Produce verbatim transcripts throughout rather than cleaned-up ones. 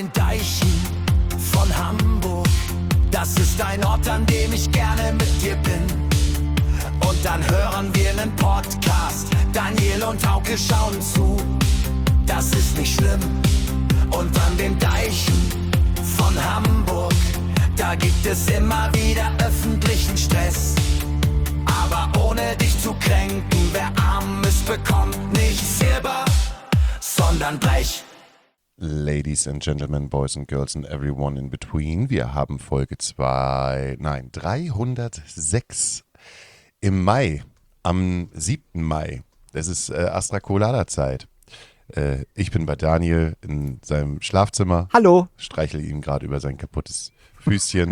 den Deichen von Hamburg. Das ist ein Ort, an dem ich gerne mit dir bin. Und dann hören wir nen Podcast. Daniel und Hauke schauen zu. Das ist nicht schlimm. Und an den Deichen von Hamburg, da gibt es immer wieder öffentlichen Stress. Aber ohne dich zu kränken, wer arm ist, bekommt nicht Silber, sondern Blech. Ladies and Gentlemen, Boys and Girls and everyone in between. Wir haben Folge zwei, nein, dreihundertsechs im Mai, am siebten Mai. Es ist äh, Astra Colada Zeit. Äh, ich bin bei Daniel in seinem Schlafzimmer. Hallo. Streichle ihm gerade über sein kaputtes Füßchen.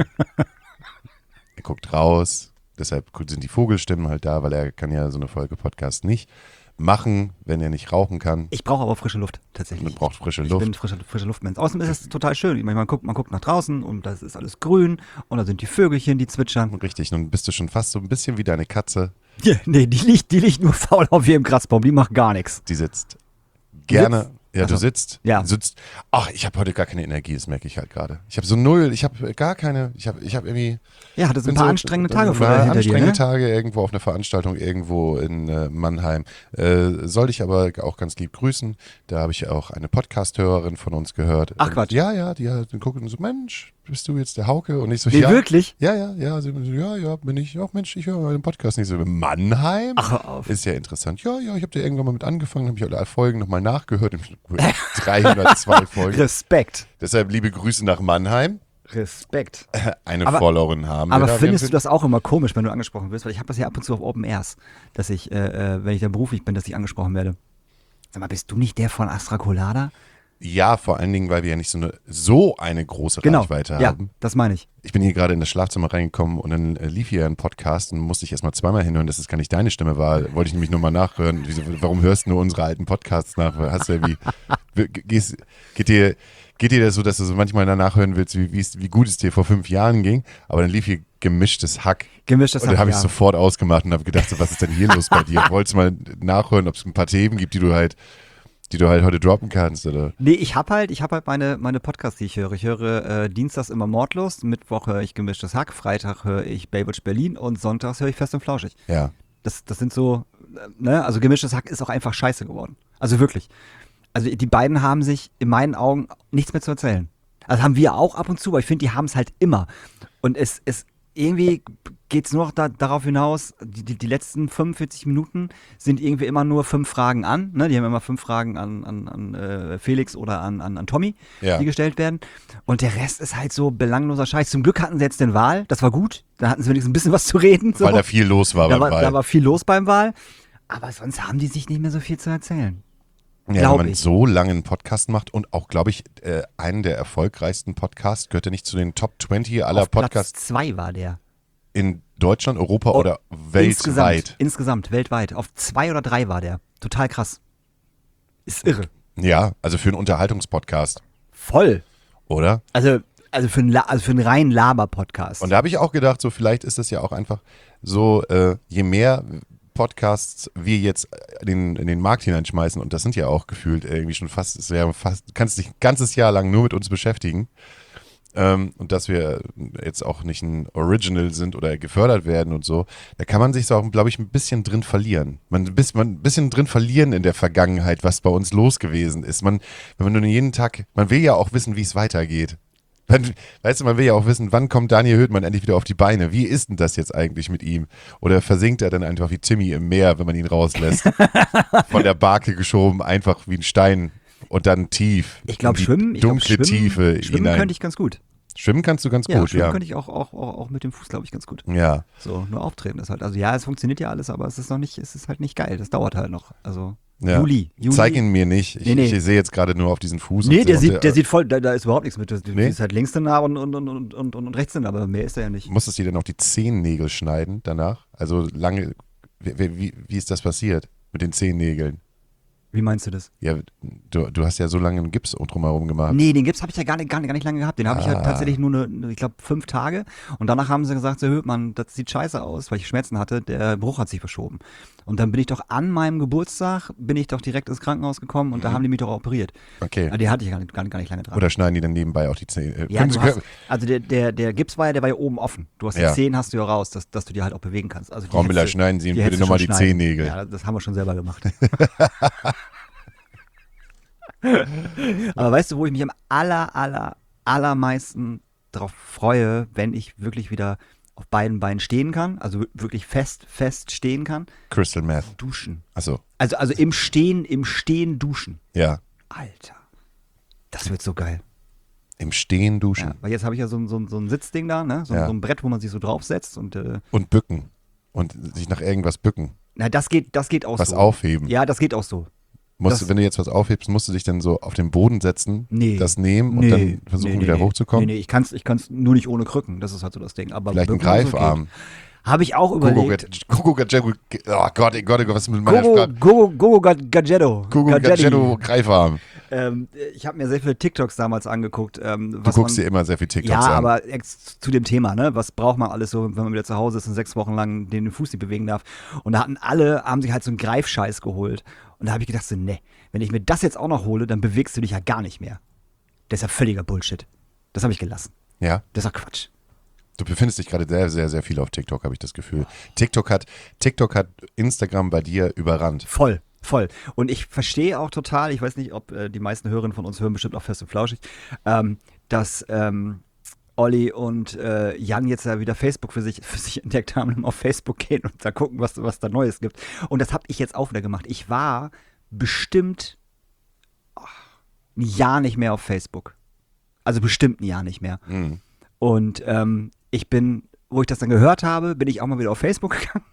Er guckt raus. Deshalb sind die Vogelstimmen halt da, weil er kann ja so eine Folge Podcast nicht machen, wenn er nicht rauchen kann. Ich brauche aber frische Luft, tatsächlich. Man braucht frische ich Luft. Ich bin frische, frische Luftmensch. Außerdem ist es total schön. Ich meine, man guckt, man guckt nach draußen und das ist alles grün und da sind die Vögelchen, die zwitschern. Richtig, nun bist du schon fast so ein bisschen wie deine Katze. Ja, nee, die liegt, die liegt nur faul auf ihrem Grasbaum, die macht gar nichts. Die sitzt gerne. Sitzt? Ja, Also, du sitzt. ja. Du sitzt. Ach, ich habe heute gar keine Energie, das merke ich halt gerade. Ich habe so null, ich habe gar keine, ich habe ich habe irgendwie... Ja, hatte so ein bin paar so, anstrengende äh, Tage ein vor paar hinter anstrengende dir, ne? Tage irgendwo auf einer Veranstaltung irgendwo in äh, Mannheim. Äh, soll ich aber auch ganz lieb grüßen. Da habe ich auch eine Podcast-Hörerin von uns gehört. Ach, Quatsch. Und, ja, ja, die hat guckt so, Mensch, bist du jetzt der Hauke? Und ich so, Nee, ja. wirklich? Ja, ja, ja, sie so, ja, ja, bin ich. Auch Mensch, ich höre mal den Podcast nicht so. Mannheim? Ach, hör auf. Ist ja interessant. Ja, ja, ich habe da irgendwann mal mit angefangen, habe ich alle Folgen nochmal nachgehört. dreihundertzwei Folgen. Respekt. Deshalb liebe Grüße nach Mannheim. Respekt. Eine Aber- Followerin haben wir Aber da. findest Wir du das auch immer komisch, wenn du angesprochen wirst? Weil ich habe das ja ab und zu auf Open Airs, dass ich, äh, äh, wenn ich da beruflich bin, dass ich angesprochen werde. Sag mal, bist du nicht der von Astra Colada? Ja, vor allen Dingen, weil wir ja nicht so eine, so eine große Genau, Reichweite ja, haben. das meine ich. Ich bin hier gerade in das Schlafzimmer reingekommen und dann äh, lief hier ein Podcast und musste ich erstmal zweimal hinhören, dass es gar nicht deine Stimme war. Wollte ich nämlich nur mal nachhören. Wieso, warum hörst du nur unsere alten Podcasts nach? Hast du ja wie, wie gehst, geht dir, geht dir das so, dass du so manchmal danach hören willst, wie, wie, es- wie gut es dir vor fünf Jahren ging? Aber dann lief hier gemischtes Hack. Gemischtes Und dann Hack, habe ich ja. sofort ausgemacht und habe gedacht, so, was ist denn hier los bei dir? Wolltest du mal nachhören, ob es ein paar Themen gibt, die du halt, die du halt heute droppen kannst, oder? Nee, ich habe halt, ich habe halt meine, meine Podcasts, die ich höre. Ich höre äh, dienstags immer Mordlust, Mittwoch höre ich Gemischtes Hack, Freitag höre ich Baywatch Berlin und sonntags höre ich Fest und Flauschig. Ja. Das, das sind so, äh, ne, also Gemischtes Hack ist auch einfach scheiße geworden. Also wirklich. Also die beiden haben sich in meinen Augen nichts mehr zu erzählen. Also haben wir auch ab und zu, aber ich finde, die haben es halt immer. Und es, es irgendwie geht es nur noch da, darauf hinaus, die, die, die letzten fünfundvierzig Minuten sind irgendwie immer nur fünf Fragen an. Ne? Die haben immer fünf Fragen an, an, an äh, Felix oder an, an, an Tommy, Ja. die gestellt werden. Und der Rest ist halt so belangloser Scheiß. Zum Glück hatten sie jetzt den Wahl, das war gut. Da hatten sie wenigstens ein bisschen was zu reden. So. Weil da viel los war da, beim war, Wahl. da war viel los beim Wahl. Aber sonst haben die sich nicht mehr so viel zu erzählen. Ja, glaub wenn man ich. so lange einen Podcast macht und auch, glaube ich, äh, einen der erfolgreichsten Podcasts, gehört er nicht zu den Top zwanzig aller Auf Platz Podcasts zwei war der. in Deutschland, Europa Oh, oder Insgesamt, weltweit. insgesamt, weltweit. Auf zwei oder drei war der. Total krass. Ist irre. Ja, also für einen Unterhaltungspodcast, Voll. oder? Also, also, für, einen La also für einen reinen Laber-Podcast. Und da habe ich auch gedacht, so vielleicht ist das ja auch einfach so, äh, je mehr Podcasts wir jetzt in den, in den Markt hineinschmeißen, und das sind ja auch gefühlt irgendwie schon fast, ist ja fast, du kannst dich ein ganzes Jahr lang nur mit uns beschäftigen. Ähm, und dass wir jetzt auch nicht ein Original sind oder gefördert werden und so, da kann man sich so auch, glaube ich, ein bisschen drin verlieren. Man ein bisschen, man ein bisschen drin verlieren in der Vergangenheit, was bei uns los gewesen ist. Man, wenn man nur jeden Tag, man will ja auch wissen, wie es weitergeht. Man, weißt du, man will ja auch wissen, wann kommt Daniel Höhtmann endlich wieder auf die Beine? Wie ist denn das jetzt eigentlich mit ihm? Oder versinkt er dann einfach wie Timmy im Meer, wenn man ihn rauslässt? Von der Barke geschoben, einfach wie ein Stein und dann tief. ich glaube, in die schwimmen, ich glaub, dunkle schwimmen, Tiefe schwimmen hinein. könnte ich ganz gut. Schwimmen kannst du ganz Ja, gut, schwimmen ja. könnte ich auch, auch, auch, auch mit dem Fuß, glaube ich, ganz gut. Ja. So, nur auftreten ist halt. Also ja, es funktioniert ja alles, aber es ist noch nicht, es ist halt nicht geil. Das dauert halt noch. Also Ja. Juli. Juli. Zeig ihn mir nicht. Ich, Nee, nee. ich sehe jetzt gerade nur auf diesen Fuß. Nee, und der und sieht, der sieht voll, da, da ist überhaupt nichts mit. Das, Nee? Die ist halt links nah und, und, und, und, und, und rechts hin, aber mehr ist er ja nicht. Musstest du dir dann auch die Zehennägel schneiden danach? Also lange, wie, wie, wie ist das passiert mit den Zehennägeln? Wie meinst du das? Ja, du, du hast ja so lange einen Gips drumherum gemacht. Nee, den Gips habe ich ja gar nicht, gar nicht, gar nicht lange gehabt. Den habe ich ja Ah. tatsächlich nur, eine, ich glaube, fünf Tage. Und danach haben sie gesagt, so, Höpmann, das sieht scheiße aus, weil ich Schmerzen hatte. Der Bruch hat sich verschoben. Und dann bin ich doch an meinem Geburtstag, bin ich doch direkt ins Krankenhaus gekommen und Mhm. da haben die mich doch operiert. Okay. Aber die hatte ich gar nicht, gar nicht, gar nicht lange dran. Oder schneiden die dann nebenbei auch die Zähne? Äh, ja, können du Sie- hast, also der, der, der Gips war ja, der war ja oben offen. Du hast die Ja. Zehen hast du ja raus, dass, dass du die halt auch bewegen kannst. Also die Frau Müller, hättest du- schneiden Sie ihm die bitte hättest du nochmal schon die schneiden. Zehennägel. Ja, das haben wir schon selber gemacht. Aber weißt du, wo ich mich am aller, aller, allermeisten darauf freue, wenn ich wirklich wieder auf beiden Beinen stehen kann, also wirklich fest, fest stehen kann? Crystal Meth. Duschen. Achso, Also, also im Stehen, im Stehen duschen. ja. Alter. Das wird so geil. Im Stehen duschen. Ja, weil jetzt habe ich ja so, ein- so, ein- so ein Sitzding da, ne? So, Ja. so ein Brett, wo man sich so draufsetzt und äh, Und bücken. Und sich nach irgendwas bücken. na, das geht, das geht auch Was so. aufheben. Ja, das geht auch so. Musst, das- du- wenn du jetzt was aufhebst, musst du dich dann so auf den Boden setzen, Nee. das nehmen und Nee, dann versuchen, nee, nee, wieder nee. hochzukommen? Nee, nee, ich kann es ich kann's nur nicht ohne Krücken. Das ist halt so das Ding. Aber Vielleicht ein bücken und so Greifarm. geht. Habe ich auch Gogo, überlegt. Gogo, Gadgetto, oh Gott, oh Gott, oh Gott, was ist mit meiner Gogo, Sprache? Gogo, Gogo Gad- Gadgetto. Gogo, Gadgetti. Gadgetto, Greifarm. Ähm, ich habe mir sehr viele TikToks damals angeguckt. Ähm, Du was guckst man, dir immer sehr viel TikToks Ja, an. aber ex- zu dem Thema, ne? Was braucht man alles so, wenn man wieder zu Hause ist und sechs Wochen lang den Fuß nicht bewegen darf? Und da hatten alle, haben sich halt so einen Greifscheiß geholt. Und da habe ich gedacht so, ne, wenn ich mir das jetzt auch noch hole, dann bewegst du dich ja gar nicht mehr. Das ist ja völliger Bullshit. Das habe ich gelassen. Ja, Das ist ja Quatsch. du befindest dich gerade sehr, sehr, sehr viel auf TikTok, habe ich das Gefühl. TikTok hat, TikTok hat Instagram bei dir überrannt. Voll, voll. Und ich verstehe auch total, ich weiß nicht, ob äh, die meisten Hörerinnen von uns hören bestimmt auch Fest und Flauschig, ähm, dass ähm, Olli und äh, Jan jetzt ja wieder Facebook für sich, für sich entdeckt haben und auf Facebook gehen und da gucken, was, was da Neues gibt. Und das habe ich jetzt auch wieder gemacht. Ich war bestimmt oh, ein Jahr nicht mehr auf Facebook. Also bestimmt ein Jahr nicht mehr. Mhm. Und ähm, ich bin, wo ich das dann gehört habe, bin ich auch mal wieder auf Facebook gegangen.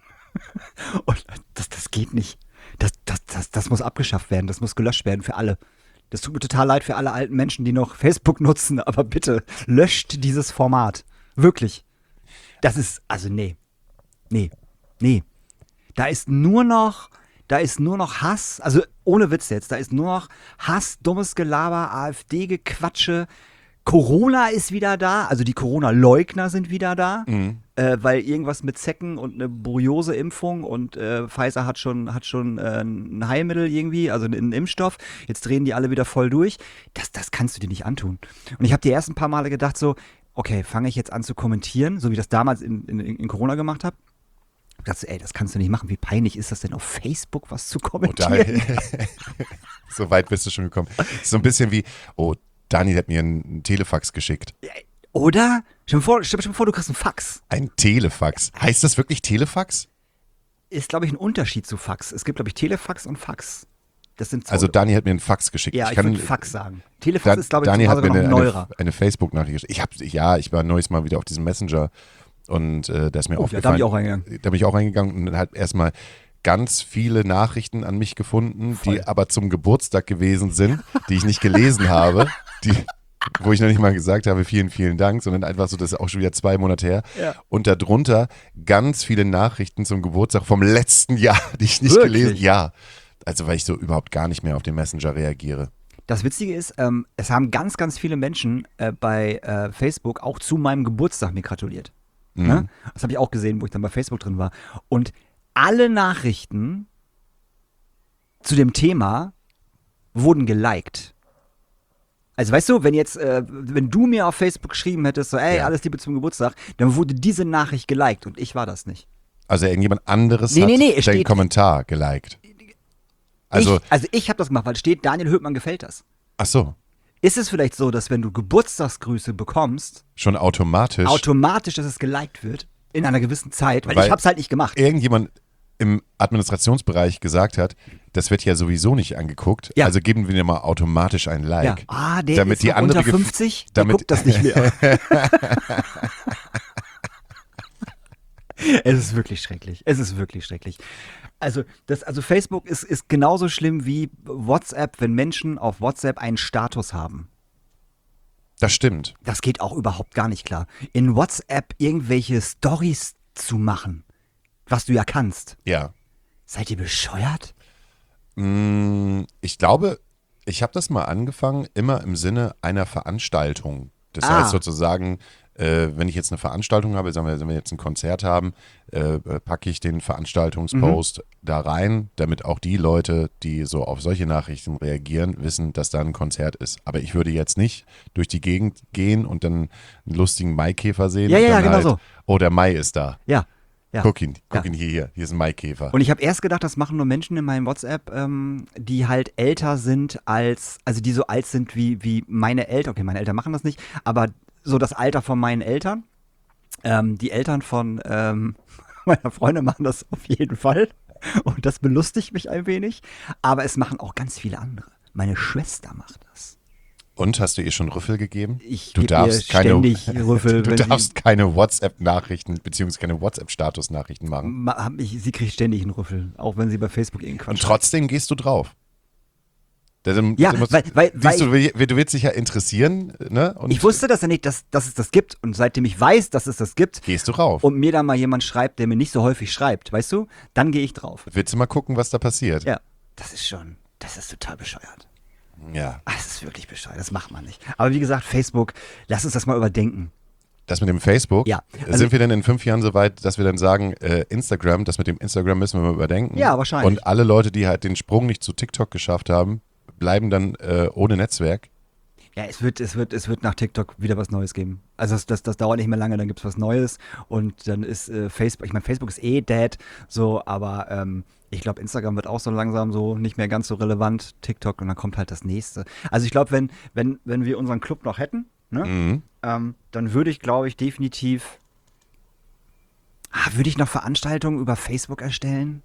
Und das, das geht nicht. Das, das, das, das muss abgeschafft werden. Das muss gelöscht werden für alle. Das tut mir total leid für alle alten Menschen, die noch Facebook nutzen. Aber bitte, löscht dieses Format. Wirklich. Das ist, also nee. Nee. Nee. Da ist nur noch, da ist nur noch Hass. Also ohne Witz jetzt. Da ist nur noch Hass, dummes Gelaber, AfD-Gequatsche. Corona ist wieder da, also die Corona-Leugner sind wieder da, Mhm. äh, weil irgendwas mit Zecken und eine Buriose-Impfung und äh, Pfizer hat schon, hat schon äh, ein Heilmittel irgendwie, also einen Impfstoff. Jetzt drehen die alle wieder voll durch. Das, das kannst du dir nicht antun. Und ich habe die ersten paar Male gedacht so, okay, fange ich jetzt an zu kommentieren, so wie ich das damals in, in, in Corona gemacht habe. Ich dachte, so, ey, das kannst du nicht machen. Wie peinlich ist das denn, auf Facebook was zu Und da, kommentieren? so weit bist du schon gekommen. So ein bisschen wie, oh, Daniel hat mir einen Telefax geschickt. Oder? Stell dir vor, stell dir vor, du kriegst einen Fax. Ein Telefax. Heißt das wirklich Telefax? Ist, glaube ich, ein Unterschied zu Fax. Es gibt, glaube ich, Telefax und Fax. Das sind zwei. Also Daniel hat mir einen Fax geschickt. ja, ich, kann, würde Fax sagen. Telefax Da, ist, glaube ich, Daniel hat sogar mir noch eine, neuer. eine, eine Facebook-Nachricht geschickt. Ich hab, ja, ich war neues Mal wieder auf diesem Messenger und äh, da ist mir Oh, ja, da aufgefallen. bin ich auch reingegangen. Da bin ich auch reingegangen und halt erstmal ganz viele Nachrichten an mich gefunden, Voll. die aber zum Geburtstag gewesen sind, die ich nicht gelesen habe, die, wo ich noch nicht mal gesagt habe, vielen, vielen Dank, sondern einfach so, das ist auch schon wieder zwei Monate her. Ja. Und darunter ganz viele Nachrichten zum Geburtstag vom letzten Jahr, die ich nicht Wirklich? gelesen habe. Ja, also weil ich so überhaupt gar nicht mehr auf den Messenger reagiere. Das Witzige ist, ähm, es haben ganz, ganz viele Menschen äh, bei äh, Facebook auch zu meinem Geburtstag mir gratuliert. Mhm. Ne? Das habe ich auch gesehen, wo ich dann bei Facebook drin war. Und alle Nachrichten zu dem Thema wurden geliked. Also weißt du, wenn jetzt, äh, wenn du mir auf Facebook geschrieben hättest, so, ey, Ja. alles Liebe zum Geburtstag, dann wurde diese Nachricht geliked und ich war das nicht. Also irgendjemand anderes Nee, hat nee, nee, es den steht- Kommentar geliked. Also, ich, also ich habe das gemacht, weil steht, Daniel Höpmann gefällt das. ach so, Ist es vielleicht so, dass wenn du Geburtstagsgrüße bekommst, schon automatisch automatisch, dass es geliked wird in einer gewissen Zeit? Weil, Weil- ich hab's halt nicht gemacht. irgendjemand im Administrationsbereich gesagt hat, das wird ja sowieso nicht angeguckt, Ja. also geben wir dir mal automatisch ein Ja. Like. Ah, der Damit ist die noch andere unter Gef- fünfzig, damit- der guckt das nicht mehr. Es ist wirklich schrecklich. Es ist wirklich schrecklich. Also, das, also Facebook ist, ist genauso schlimm wie WhatsApp, wenn Menschen auf WhatsApp einen Status haben. Das stimmt. Das geht auch überhaupt gar nicht klar. In WhatsApp irgendwelche Stories zu machen, was du ja kannst. Ja. Seid ihr bescheuert? Mm, Ich glaube, ich habe das mal angefangen, immer im Sinne einer Veranstaltung. Das Ah. heißt sozusagen, äh, wenn ich jetzt eine Veranstaltung habe, sagen wir, wenn wir jetzt ein Konzert haben, äh, packe ich den Veranstaltungspost Mhm. da rein, damit auch die Leute, die so auf solche Nachrichten reagieren, wissen, dass da ein Konzert ist. Aber ich würde jetzt nicht durch die Gegend gehen und dann einen lustigen Maikäfer sehen. Ja, und ja, dann ja, genau halt, so. Oh, der Mai ist da. Ja, ja. Guck ihn, guck Ja. ihn hier, hier, hier ist ein Maikäfer. Und ich habe erst gedacht, das machen nur Menschen in meinem WhatsApp, ähm, die halt älter sind als, also die so alt sind wie, wie meine Eltern. Okay, meine Eltern machen das nicht, aber so das Alter von meinen Eltern. Ähm, die Eltern von ähm, meiner Freundin machen das auf jeden Fall. Und das belustigt mich ein wenig. Aber es machen auch ganz viele andere. Meine Schwester macht das. Und hast du ihr schon Rüffel gegeben? Ich du geb darfst ihr keine, ständig Rüffel, du wenn darfst sie- keine WhatsApp-Nachrichten beziehungsweise keine WhatsApp-Status-Nachrichten machen. Ma- hab ich, sie kriegt ständig einen Rüffel, auch wenn sie bei Facebook irgendeinen Und Quatsch trotzdem gehst du drauf. Das, Ja, das muss- weil- weil- siehst weil du, wie- du willst dich ja interessieren, ne? Und Ich wusste das ja nicht, dass, dass es das gibt. Und seitdem ich weiß, dass es das gibt, gehst du rauf. und mir da mal jemand schreibt, der mir nicht so häufig schreibt, weißt du, dann gehe ich drauf. Willst du mal gucken, was da passiert? Ja, das ist schon, das ist total bescheuert. Ja. Ah, das ist wirklich bescheuert, das macht man nicht. Aber wie gesagt, Facebook, lass uns das mal überdenken. Das mit dem Facebook? Ja. Also- Sind wir denn in fünf Jahren so weit, dass wir dann sagen, äh, Instagram, das mit dem Instagram müssen wir mal überdenken? Ja, wahrscheinlich. Und alle Leute, die halt den Sprung nicht zu TikTok geschafft haben, bleiben dann äh, ohne Netzwerk? Ja, es wird, es wird, es wird nach TikTok wieder was Neues geben. Also das, das, das dauert nicht mehr lange, dann gibt es was Neues und dann ist äh, Facebook, ich meine, Facebook ist eh dead, so, aber ähm, ich glaube, Instagram wird auch so langsam so nicht mehr ganz so relevant, TikTok, und dann kommt halt das nächste. Also ich glaube, wenn, wenn, wenn wir unseren Club noch hätten, ne, Mhm. ähm, dann würde ich, glaube ich, definitiv, ah, würde ich noch Veranstaltungen über Facebook erstellen?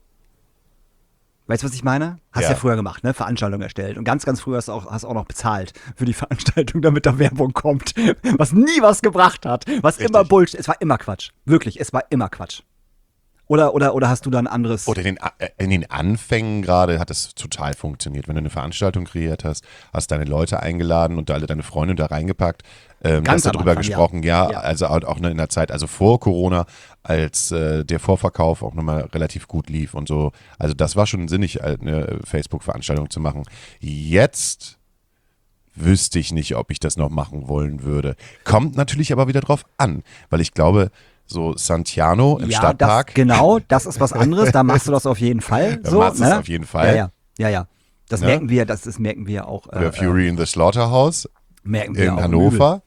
Weißt du, was ich meine? Hast ja, Ja. früher gemacht, ne? Veranstaltungen erstellt. Und ganz, ganz früher hast du auch, hast auch noch bezahlt für die Veranstaltung, damit da Werbung kommt. Was nie was gebracht hat. Was Richtig. immer Bullshit. Es war immer Quatsch. Wirklich, es war immer Quatsch. Oder, oder, oder hast du da ein anderes? Oder in den, A- äh, in den Anfängen gerade hat es total funktioniert. Wenn du eine Veranstaltung kreiert hast, hast deine Leute eingeladen und alle deine Freunde da reingepackt, ähm, Ganz hast am darüber Anfang, ja. gesprochen. Ja, Ja. also auch auch in der Zeit, also vor Corona, als äh, der Vorverkauf auch nochmal relativ gut lief und so. Also das war schon sinnig, halt eine Facebook-Veranstaltung zu machen. Jetzt wüsste ich nicht, ob ich das noch machen wollen würde. Kommt natürlich aber wieder drauf an, weil ich glaube, so Santiano im ja, Stadtpark. Das, genau, das ist was anderes. Da machst du das auf jeden Fall. Da so, machst du es ne? auf jeden Fall. Ja, ja, ja, ja. Das Ne? merken wir, das, das merken wir auch. Oder äh, Fury in the Slaughterhouse merken wir in auch Hannover.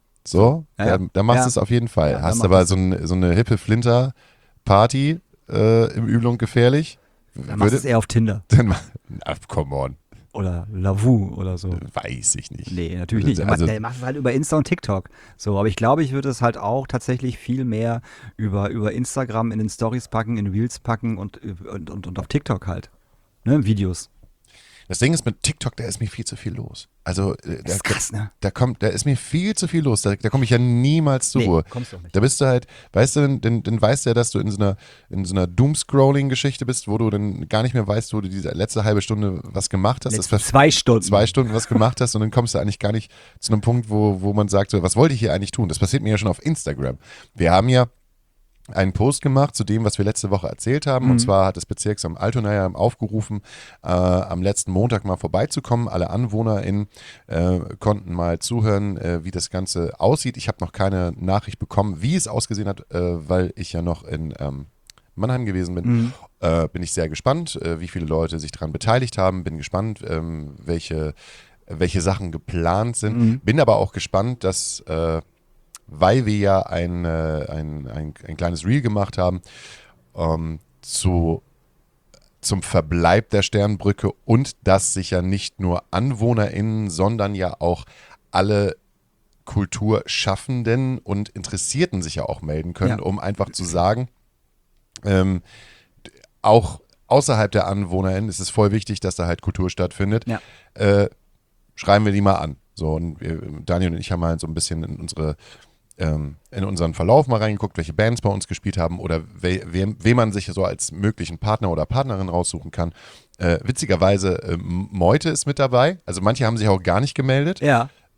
So, Ja, ja. da, da machst Ja. du es auf jeden Fall. Ja, da Hast macht aber es. so, ein, so eine hippe Flinter-Party äh, im Übel und gefährlich. Da machst du es eher auf Tinder. dann ma- na, come on, Oder Lavu oder so. weiß ich nicht. Nee, natürlich nicht. Also, der macht es halt über Insta und TikTok. So, aber ich glaube, ich würde es halt auch tatsächlich viel mehr über, über Instagram in den Stories packen, in Reels packen und, und, und, und auf TikTok halt. Ne, Videos. das Ding ist mit TikTok, da ist mir viel zu viel los. Also, äh, da, Das ist krass, ne? da kommt, da ist mir viel zu viel los. Da, da komme ich ja niemals zur Nee, Ruhe. kommst du auch nicht. Da bist du halt, weißt du, dann, dann weißt du ja, dass du in so einer, in so einer Doomscrolling-Geschichte bist, wo du dann gar nicht mehr weißt, wo du diese letzte halbe Stunde was gemacht hast. Das Letzte zwei Stunden. zwei Stunden was gemacht hast und dann kommst du eigentlich gar nicht zu einem Punkt, wo, wo man sagt, so, was wollte ich hier eigentlich tun? Das passiert mir ja schon auf Instagram. Wir haben ja einen Post gemacht zu dem, was wir letzte Woche erzählt haben. Mhm. Und zwar hat das Bezirksamt Altona aufgerufen, äh, am letzten Montag mal vorbeizukommen. Alle AnwohnerInnen äh, konnten mal zuhören, äh, wie das Ganze aussieht. Ich habe noch keine Nachricht bekommen, wie es ausgesehen hat, äh, weil ich ja noch in ähm, Mannheim gewesen bin. Mhm. Äh, bin ich sehr gespannt, äh, wie viele Leute sich daran beteiligt haben. Bin gespannt, ähm, welche, welche Sachen geplant sind. Mhm. Bin aber auch gespannt, dass äh, weil wir ja ein, äh, ein, ein, ein kleines Reel gemacht haben ähm, zu, zum Verbleib der Sternbrücke und dass sich ja nicht nur AnwohnerInnen, sondern ja auch alle Kulturschaffenden und Interessierten sich ja auch melden können, Ja. um einfach zu sagen, ähm, auch außerhalb der AnwohnerInnen ist es voll wichtig, dass da halt Kultur stattfindet. Ja. Äh, schreiben wir die mal an. So, und wir, Daniel und ich haben halt so ein bisschen in unsere ähm, in unseren Verlauf mal reingeguckt, welche Bands bei uns gespielt haben oder we, wem, wem man sich so als möglichen Partner oder Partnerin raussuchen kann. Äh, witzigerweise, äh, Meute ist mit dabei. Also manche haben sich auch gar nicht gemeldet. Ja.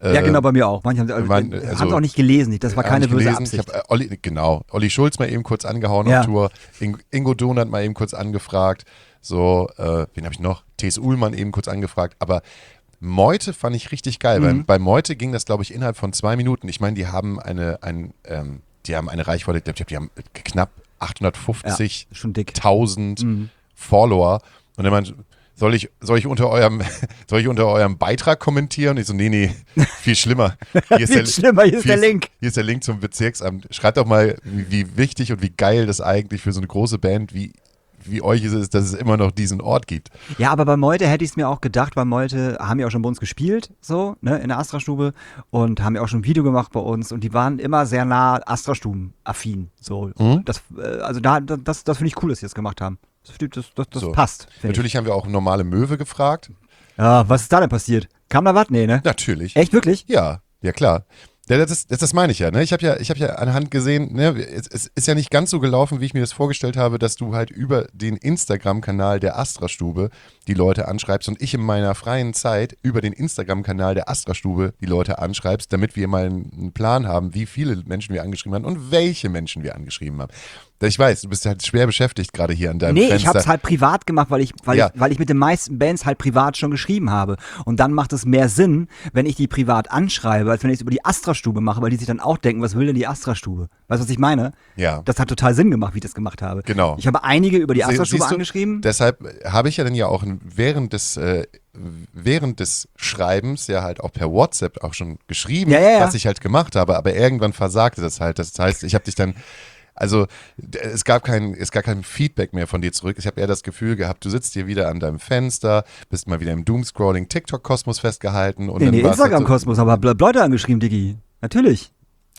Äh, ja, genau, bei mir auch. Manche haben äh, waren, haben also, es auch nicht gelesen. Das war hab keine ich böse gelesen. Absicht. Ich hab, äh, Olli, genau, Olli Schulz mal eben kurz angehauen Ja. auf Tour, Ingo, Ingo Donat mal eben kurz angefragt, so, äh, wen habe ich noch? T S. Uhlmann eben kurz angefragt, aber Meute fand ich richtig geil, Mhm. weil bei Meute ging das, glaube ich, innerhalb von zwei Minuten. Ich meine, die haben eine, ein, ähm, die haben eine Reichweite, ich glaube, die haben knapp achthundertfünfzig Ja, schon dick. tausend Mhm. Follower. Und er meinte, soll ich, soll ich unter eurem, soll ich unter eurem Beitrag kommentieren? Und ich so, nee, nee, viel schlimmer. Hier ist Viel schlimmer, hier ist der Link. Hier ist der Link zum Bezirksamt. Schreibt doch mal, wie, wie wichtig und wie geil das eigentlich für so eine große Band wie, wie euch ist es, dass es immer noch diesen Ort gibt. Ja, aber bei Meute hätte ich es mir auch gedacht, weil Meute haben ja auch schon bei uns gespielt, so, ne, in der Astra-Stube und haben ja auch schon ein Video gemacht bei uns und die waren immer sehr nah Astra-Stuben-affin, so. Mhm. Das, äh, also da, das, das finde ich cool, dass sie das gemacht haben. Das, das, das, das So. passt, finde ich. Natürlich haben wir auch normale Möwe gefragt. Ja, was ist da denn passiert? Kam da was? Nee, ne? Natürlich. Echt, wirklich? Ja, ja klar. Ja, das, ist, das, das meine ich ja. Ne? Ich habe ja, ich hab ja anhand gesehen, ne? es, es ist ja nicht ganz so gelaufen, wie ich mir das vorgestellt habe, dass du halt über den Instagram-Kanal der Astra-Stube die Leute anschreibst und ich in meiner freien Zeit über den Instagram-Kanal der Astra-Stube die Leute anschreibst, damit wir mal einen Plan haben, wie viele Menschen wir angeschrieben haben und welche Menschen wir angeschrieben haben. Ich weiß, du bist halt schwer beschäftigt gerade hier an deinem Nee, Fenster. ich habe es halt privat gemacht, weil ich, weil, Ja. ich, weil ich mit den meisten Bands halt privat schon geschrieben habe. Und dann macht es mehr Sinn, wenn ich die privat anschreibe, als wenn ich es über die Astra-Stube mache, weil die sich dann auch denken, was will denn die Astra-Stube? Weißt du, was ich meine? Ja. Das hat total Sinn gemacht, wie ich das gemacht habe. Genau. Ich habe einige über die Sie- Astra-Stube siehst du, angeschrieben. Deshalb habe ich ja dann ja auch während des, äh, während des Schreibens ja halt auch per WhatsApp auch schon geschrieben, Ja, ja, ja. was ich halt gemacht habe, aber irgendwann versagte das halt. Das heißt, ich habe dich dann, also d- es gab kein, es gab kein Feedback mehr von dir zurück. Ich habe eher das Gefühl gehabt, du sitzt hier wieder an deinem Fenster, bist mal wieder im Doomscrolling TikTok-Kosmos festgehalten. Und Nee, dann nee, war's halt so- Instagram-Kosmos, aber ble- Leute angeschrieben, Diggi. Natürlich.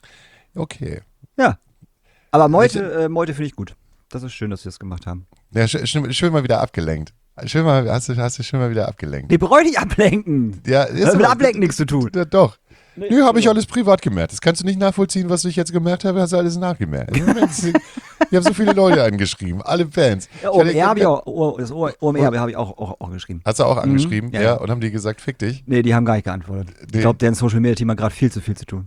Okay. Ja. Aber Meute, äh, Meute finde ich gut. Das ist schön, dass sie das gemacht haben. Ja, schön, schön, schön mal wieder abgelenkt. Schön mal, hast du, hast du schön mal wieder abgelenkt. Nee, brauche ich nicht ablenken. Ja, Das hat mit Ablenken nichts zu tun. Ja, doch. Nö, habe ich alles privat gemerkt. Das kannst du nicht nachvollziehen, was ich jetzt gemerkt habe, hast du alles nachgemerkt. Ich habe so viele Leute angeschrieben, alle Fans. Ja, O M R habe ich auch, O- das O M R habe ich auch, auch, auch geschrieben. Hast du auch angeschrieben? ja, ja, ja. Und haben die gesagt, fick dich? Nee, die haben gar nicht geantwortet. Nee. Ich glaube, deren Social Media Team hat gerade viel zu viel zu tun.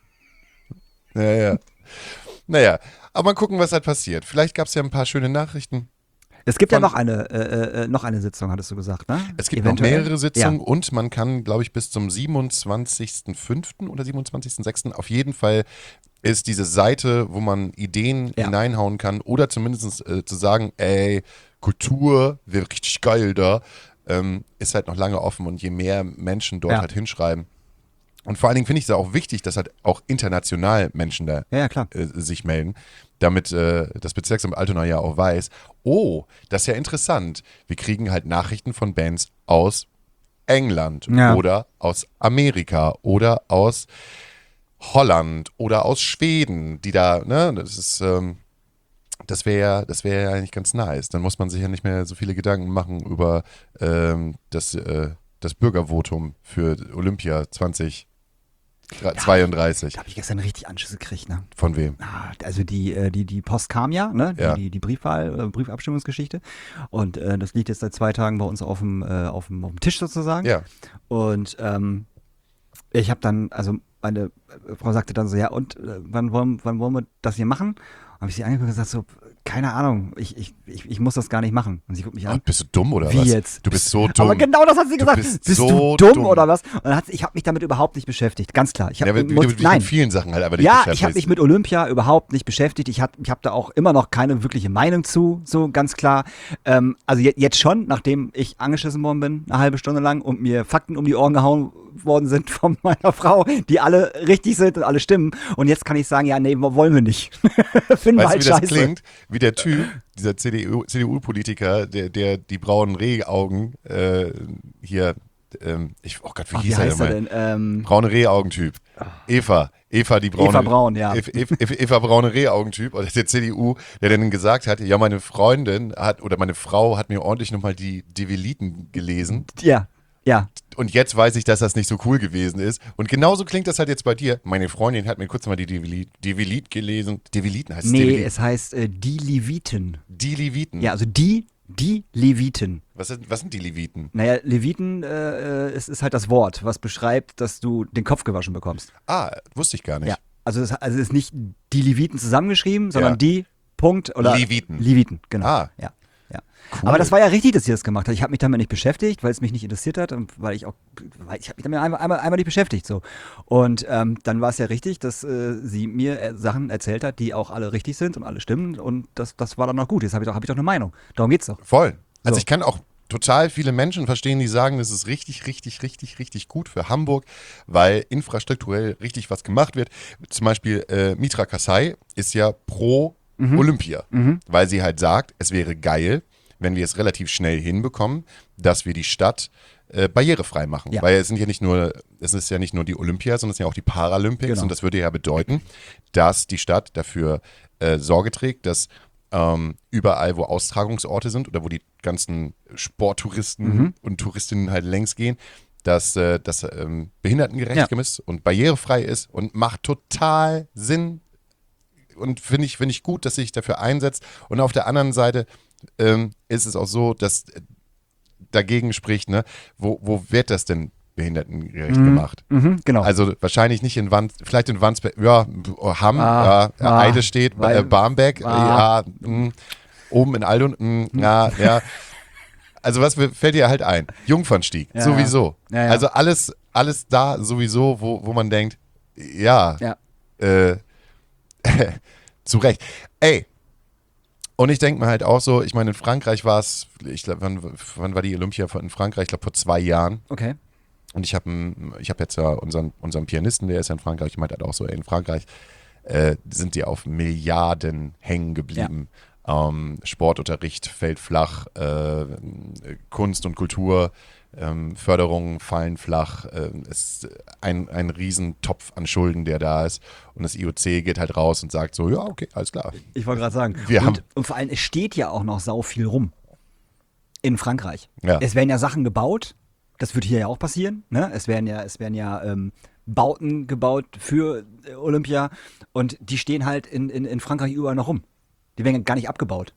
Ja, ja. Naja, aber mal gucken, was halt passiert. Vielleicht gab es ja ein paar schöne Nachrichten. Es gibt ja Von- noch eine, äh, äh, noch eine Sitzung, hattest du gesagt, ne? Es gibt Eventuell. noch mehrere Sitzungen Ja. und man kann, glaube ich, bis zum siebenundzwanzigsten fünften oder siebenundzwanzigsten sechsten auf jeden Fall ist diese Seite, wo man Ideen Ja. hineinhauen kann oder zumindest äh, zu sagen, ey, Kultur wäre richtig geil da, ähm, ist halt noch lange offen und je mehr Menschen dort Ja. halt hinschreiben. Und vor allen Dingen finde ich es auch wichtig, dass halt auch international Menschen da Ja, ja, klar. äh, sich melden, damit äh, das Bezirksamt Altona ja auch weiß, oh, das ist ja interessant. Wir kriegen halt Nachrichten von Bands aus England Ja. oder aus Amerika oder aus Holland oder aus Schweden, die da, ne, das ist, ähm, das wäre ja, das wäre ja eigentlich ganz nice. Dann muss man sich ja nicht mehr so viele Gedanken machen über ähm, das, äh, das Bürgervotum für Olympia zwanzig zweiunddreißig. Da habe ich gestern richtig Anschüsse gekriegt, ne? Von wem? Ah, also die, äh, die, die Post kam ja, ne? Die, Ja. die, die Briefwahl, äh, Briefabstimmungsgeschichte. Und äh, das liegt jetzt seit zwei Tagen bei uns auf dem, äh, auf dem, auf dem Tisch sozusagen. Ja. Und ähm, ich habe dann, also meine Frau sagte dann so, ja, und äh, wann, wollen, wann wollen wir das hier machen? Habe ich sie angeguckt und gesagt, so, keine Ahnung, ich, ich, ich, ich muss das gar nicht machen. Und sie guckt mich Ah, an. bist du dumm oder Wie was? jetzt? Du bist so dumm. Aber genau das hat sie Du gesagt. bist Bist, so du dumm, dumm. oder was? Und dann hat sie, ich habe mich damit überhaupt nicht beschäftigt, ganz klar. Ich hab, ja, weil muss, du dich nein. mit vielen Sachen halt aber nicht Ja, beschäftigst. ich habe mich mit Olympia überhaupt nicht beschäftigt. Ich habe ich hab da auch immer noch keine wirkliche Meinung zu, so ganz klar. Ähm, also je, jetzt schon, nachdem ich angeschissen worden bin, eine halbe Stunde lang und mir Fakten um die Ohren gehauen worden sind von meiner Frau, die alle richtig sind und alle stimmen. Und jetzt kann ich sagen, ja, nee, wollen wir nicht. Finden wir Weißt halt du, wie das scheiße. klingt? Wie der Typ, dieser C D U C D U-Politiker, der, der die braunen Rehaugen äh, hier, ähm, ich, oh Gott, wie Ach, hieß wie er heißt er denn? denn? Ähm, Braune Rehaugentyp. Eva. Eva, die braune. Eva Braun, ja. Eva, Eva, Eva, Eva braune Rehaugentyp, oder der C D U, der dann gesagt hat, ja, meine Freundin hat, oder meine Frau hat mir ordentlich nochmal die Develiten gelesen. ja, ja. Und jetzt weiß ich, dass das nicht so cool gewesen ist. Und genauso klingt das halt jetzt bei dir. Meine Freundin hat mir kurz mal die Develit, Develit gelesen. Develiten heißt es? Nee, Develit. es heißt äh, die Leviten. Die Leviten. Ja, also die Die Leviten. Was sind, was sind die Leviten? Naja, Leviten äh, ist, ist halt das Wort, was beschreibt, dass du den Kopf gewaschen bekommst. Ah, wusste ich gar nicht. Ja. Also es also es ist nicht die Leviten zusammengeschrieben, sondern Ja. die Punkt oder Leviten. Leviten, genau. Ah. Ja. Ja. Cool. Aber das war ja richtig, dass sie das gemacht hat. Ich habe mich damit nicht beschäftigt, weil es mich nicht interessiert hat und weil ich auch, weil ich habe mich damit einmal, einmal, einmal nicht beschäftigt so. Und ähm, dann war es ja richtig, dass äh, sie mir äh, Sachen erzählt hat, die auch alle richtig sind und alle stimmen und das, das war dann auch gut. Jetzt habe ich, doch- hab ich doch eine Meinung. Darum geht's doch. Voll. Also So. ich kann auch total viele Menschen verstehen, die sagen, das ist richtig, richtig, richtig, richtig gut für Hamburg, weil infrastrukturell richtig was gemacht wird. Zum Beispiel äh, Mitra Kasai ist ja pro Olympia, weil sie halt sagt, es wäre geil, wenn wir es relativ schnell hinbekommen, dass wir die Stadt äh, barrierefrei machen. Ja. Weil es sind ja nicht nur, es ist ja nicht nur die Olympia, sondern es sind ja auch die Paralympics Genau. und das würde ja bedeuten, dass die Stadt dafür äh, Sorge trägt, dass ähm, überall, wo Austragungsorte sind oder wo die ganzen Sporttouristen Mhm. und Touristinnen halt längs gehen, dass äh, das ähm, behindertengerecht Ja. ist und barrierefrei ist und macht total Sinn und finde ich, finde ich gut, dass sie sich dafür einsetzt. Und auf der anderen Seite ähm, ist es auch so, dass äh, dagegen spricht, ne, wo, wo wird das denn behindertengerecht gemacht? Mhm, genau. Also wahrscheinlich nicht in Wands, vielleicht in Wandsbek, ja, Hamm, Ah, ja, ah, Eide steht, weil- äh, Barmbek, ah. ja, mh, oben in Aldun, mh, ja, ja. Also was fällt dir halt ein? Jungfernstieg, Ja, sowieso. ja. Ja, ja. Also alles, alles da sowieso, wo, wo man denkt, ja, ja. äh, zu Recht. Ey, und ich denke mir halt auch so, ich meine, in Frankreich war es, ich glaube, wann, wann war die Olympia in Frankreich? Ich glaube, vor zwei Jahren. Okay. Und ich habe ich hab jetzt ja unseren, unseren Pianisten, der ist ja in Frankreich, ich meinte halt auch so, ey, in Frankreich äh, sind die auf Milliarden hängen geblieben. Ähm, Sportunterricht fällt flach, äh, Kunst und Kultur, ähm, Förderungen fallen flach. Äh, es ist ein, ein Riesentopf an Schulden, der da ist. Und das I O C geht halt raus und sagt so, ja, okay, alles klar. Ich wollte gerade sagen. Wir und, haben- und vor allem, es steht ja auch noch sau viel rum. In Frankreich. Ja. Es werden ja Sachen gebaut. Das wird hier ja auch passieren. Ne? Es werden ja, es werden ja ähm, Bauten gebaut für äh, Olympia. Und die stehen halt in, in, in Frankreich überall noch rum. Die werden gar nicht abgebaut.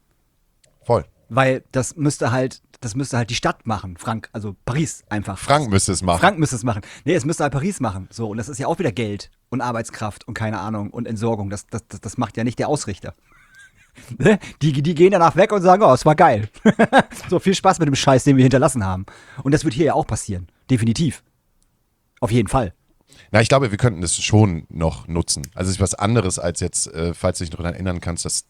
Voll. Weil das müsste halt, das müsste halt die Stadt machen. Frank, also Paris einfach. Frank müsste es machen. Frank müsste es machen. Nee, es müsste halt Paris machen. So, und das ist ja auch wieder Geld und Arbeitskraft und keine Ahnung und Entsorgung. Das, das, das, das macht ja nicht der Ausrichter. Ne? Die, die gehen danach weg und sagen, oh, es war geil. So, viel Spaß mit dem Scheiß, den wir hinterlassen haben. Und das wird hier ja auch passieren. Definitiv. Auf jeden Fall. Na, ich glaube, wir könnten das schon noch nutzen. Also es ist was anderes als jetzt, äh, falls du dich noch daran erinnern kannst, dass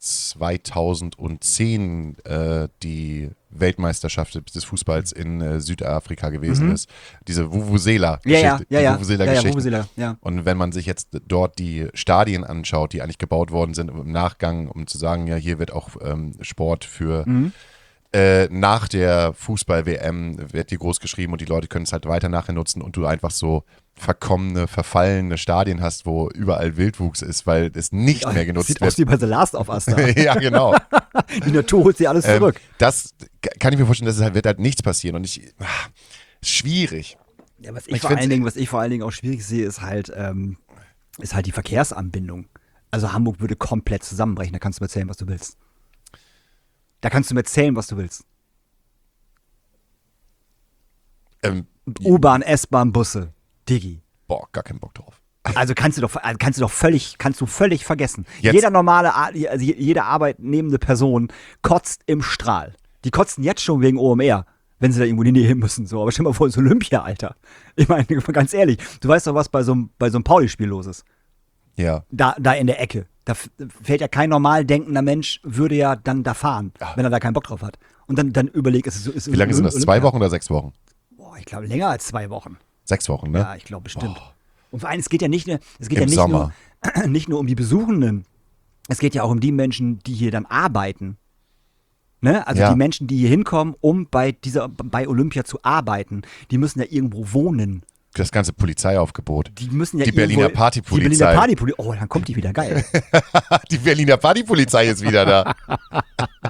zweitausendzehn äh, die Weltmeisterschaft des Fußballs in äh, Südafrika gewesen ist. Diese Vuvuzela-Geschichte. Ja, ja, ja, ja. Die Vuvuzela-Geschichte. Ja, ja, Vuvuzela, ja. Und wenn man sich jetzt dort die Stadien anschaut, die eigentlich gebaut worden sind im Nachgang, um zu sagen, ja, hier wird auch ähm, Sport für Mhm. äh, nach der Fußball-W M wird die groß geschrieben und die Leute können es halt weiter nachher nutzen und du einfach so verkommene, verfallene Stadien hast, wo überall Wildwuchs ist, weil es nicht mehr genutzt Sieht wird. aus wie bei The Last of Us da. Ja, genau. Die Natur holt sie alles ähm, zurück. das kann ich mir vorstellen, dass es halt, wird halt nichts passieren und ich, ah, schwierig. Ja, was ich, ich vor find's- allen Dingen, was ich vor allen Dingen auch schwierig sehe, ist halt, ähm, ist halt die Verkehrsanbindung. Also Hamburg würde komplett zusammenbrechen. Da kannst du mir erzählen, was du willst. Da kannst du mir erzählen, was du willst. Ähm, U-Bahn, S-Bahn, Busse. Diggi. boah, gar keinen Bock drauf. Also kannst du doch, also kannst du doch völlig, kannst du völlig vergessen. Jetzt- Jeder normale, Ar- also jede arbeitnehmende Person kotzt im Strahl. Die kotzen jetzt schon wegen O M R, wenn sie da irgendwo in die Nähe hin müssen. So, aber stell mal vor, es ist Olympia, Alter. Ich meine, ganz ehrlich, du weißt doch, was bei so einem, bei so einem Pauli-Spiel los ist. Ja. Da, da in der Ecke. Da f- fällt ja kein normal denkender Mensch, würde ja dann da fahren, wenn er da keinen Bock drauf hat. Und dann, dann überlegt, ist es so. Ist Wie lange sind das? Zwei Wochen oder sechs Wochen? Boah, ich glaube länger als zwei Wochen. Sechs Wochen, ne? Ja, ich glaube bestimmt. Und vor allem, es geht ja nicht, nur- es geht Im ja nicht Sommer. nur, nicht nur um die Besuchenden. Es geht ja auch um die Menschen, die hier dann arbeiten. Ne? Also Ja. die Menschen, die hier hinkommen, um bei dieser, bei Olympia zu arbeiten, die müssen ja irgendwo wohnen. Das ganze Polizeiaufgebot. Die müssen ja Die Berliner irgendwo, Partypolizei. Die Berliner Partypolizei. Oh, dann kommt die wieder geil. Die Berliner Partypolizei ist wieder da.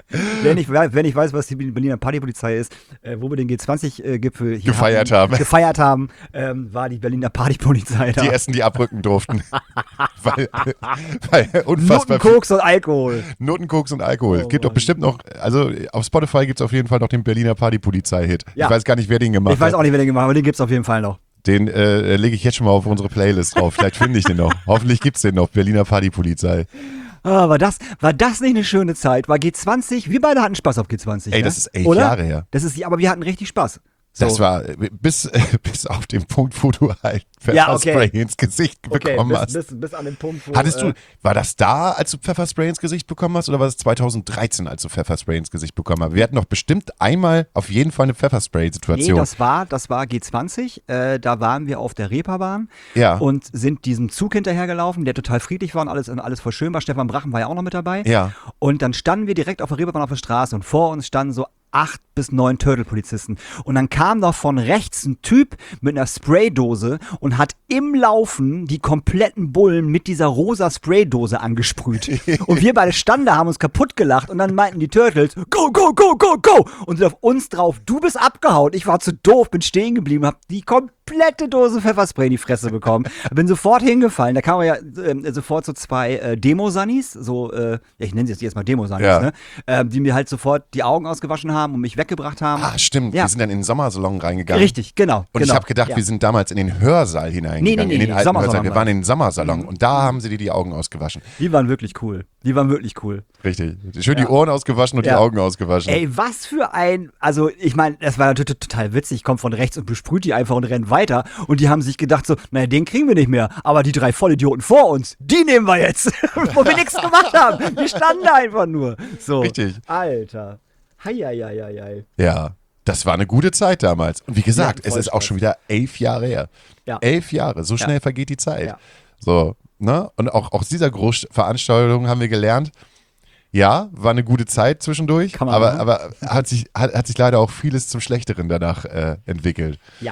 Wer nicht, wer nicht weiß, was die Berliner Partypolizei ist, äh, wo wir den G zwanzig-Gipfel hier Gefeiert hatten, haben. gefeiert haben, ähm, war die Berliner Partypolizei da. Die Essen, die abrücken durften. weil, weil unfassbar Nutten, Koks und Alkohol. viel Notenkoks und Alkohol. Oh, Gibt doch Mann. bestimmt noch, also auf Spotify gibt es auf jeden Fall noch den Berliner Partypolizei-Hit. Ja. Ich weiß gar nicht, wer den gemacht Ich weiß hat. auch nicht, wer den gemacht hat, aber den gibt's auf jeden Fall noch. Den äh, lege ich jetzt schon mal auf unsere Playlist drauf. Vielleicht finde ich den noch. Hoffentlich gibt es den noch. Berliner Partypolizei. Ah, war das, war das nicht eine schöne Zeit? War G zwanzig, wir beide hatten Spaß auf G zwanzig. Ey, ne? das ist elf Oder? Jahre her. Das ist, aber wir hatten richtig Spaß. So. Das war äh, bis, äh, bis auf den Punkt, wo du halt Ja, okay. Pfefferspray ins Gesicht Okay, bekommen bis, hast. bis, bis an den Punkt, wo... Hattest du, äh, war das da, als du Pfefferspray ins Gesicht bekommen hast, oder war das zwanzig dreizehn, als du Pfefferspray ins Gesicht bekommen hast? Wir hatten doch bestimmt einmal auf jeden Fall eine Nee, Pfefferspray-Situation. das war, das war G zwanzig. Äh, da waren wir auf der Reeperbahn Ja. und sind diesem Zug hinterhergelaufen, der total friedlich war und alles, und alles voll schön war. Stefan Brachen war ja auch noch mit dabei. Ja. Und dann standen wir direkt auf der Reeperbahn auf der Straße und vor uns standen so acht bis neun Turtle-Polizisten. Und dann kam da von rechts ein Typ mit einer Spraydose und hat im Laufen die kompletten Bullen mit dieser rosa Spraydose angesprüht. Und wir beide standen da, haben uns kaputt gelacht und dann meinten die Turtles, go, go, go, go, go! Und sind auf uns drauf, du bist abgehauen. Ich war zu doof, bin stehen geblieben, hab die komplette Dose Pfefferspray in die Fresse bekommen. Bin sofort hingefallen. Da kamen ja äh, sofort so zwei äh, Demo-Sunnies, so, äh, ja, ich nenne sie jetzt, jetzt mal Demo-Sunnies, Ja. ne? äh, die mir halt sofort die Augen ausgewaschen haben und mich weggebracht haben. Ah, stimmt. Ja. Wir sind dann in den Sommersalon reingegangen. Richtig, genau. Und genau. ich habe gedacht, ja. wir sind damals in den Hörsaal hineingegangen. Nee, nee, nee, in den nee, alten Sommersalon Hörsaal. Wir war waren in den Sommersalon und da haben sie dir die Augen ausgewaschen. Die waren wirklich cool. Die waren wirklich cool. Richtig. Schön die Ja. Ohren ausgewaschen und Ja. die Augen ausgewaschen. Ey, was für ein, also ich meine, das war natürlich total witzig, ich komme von rechts und besprüht die einfach und rennt weiter und die haben sich gedacht so, naja, den kriegen wir nicht mehr, aber die drei Vollidioten vor uns, die nehmen wir jetzt, wo wir nichts gemacht haben, die standen da einfach nur. So. Richtig. Alter. Heieieiei. Ja. Das war eine gute Zeit damals. Und wie gesagt, Ja, es voll ist auch Spaß. schon wieder elf Jahre her. Ja. Elf Jahre, so schnell Ja. vergeht die Zeit. Ja. So, ne? Und auch aus dieser Großveranstaltung haben wir gelernt, ja, war eine gute Zeit zwischendurch, Kann man aber, machen. aber hat, sich, hat, hat sich leider auch vieles zum Schlechteren danach äh, entwickelt. Ja.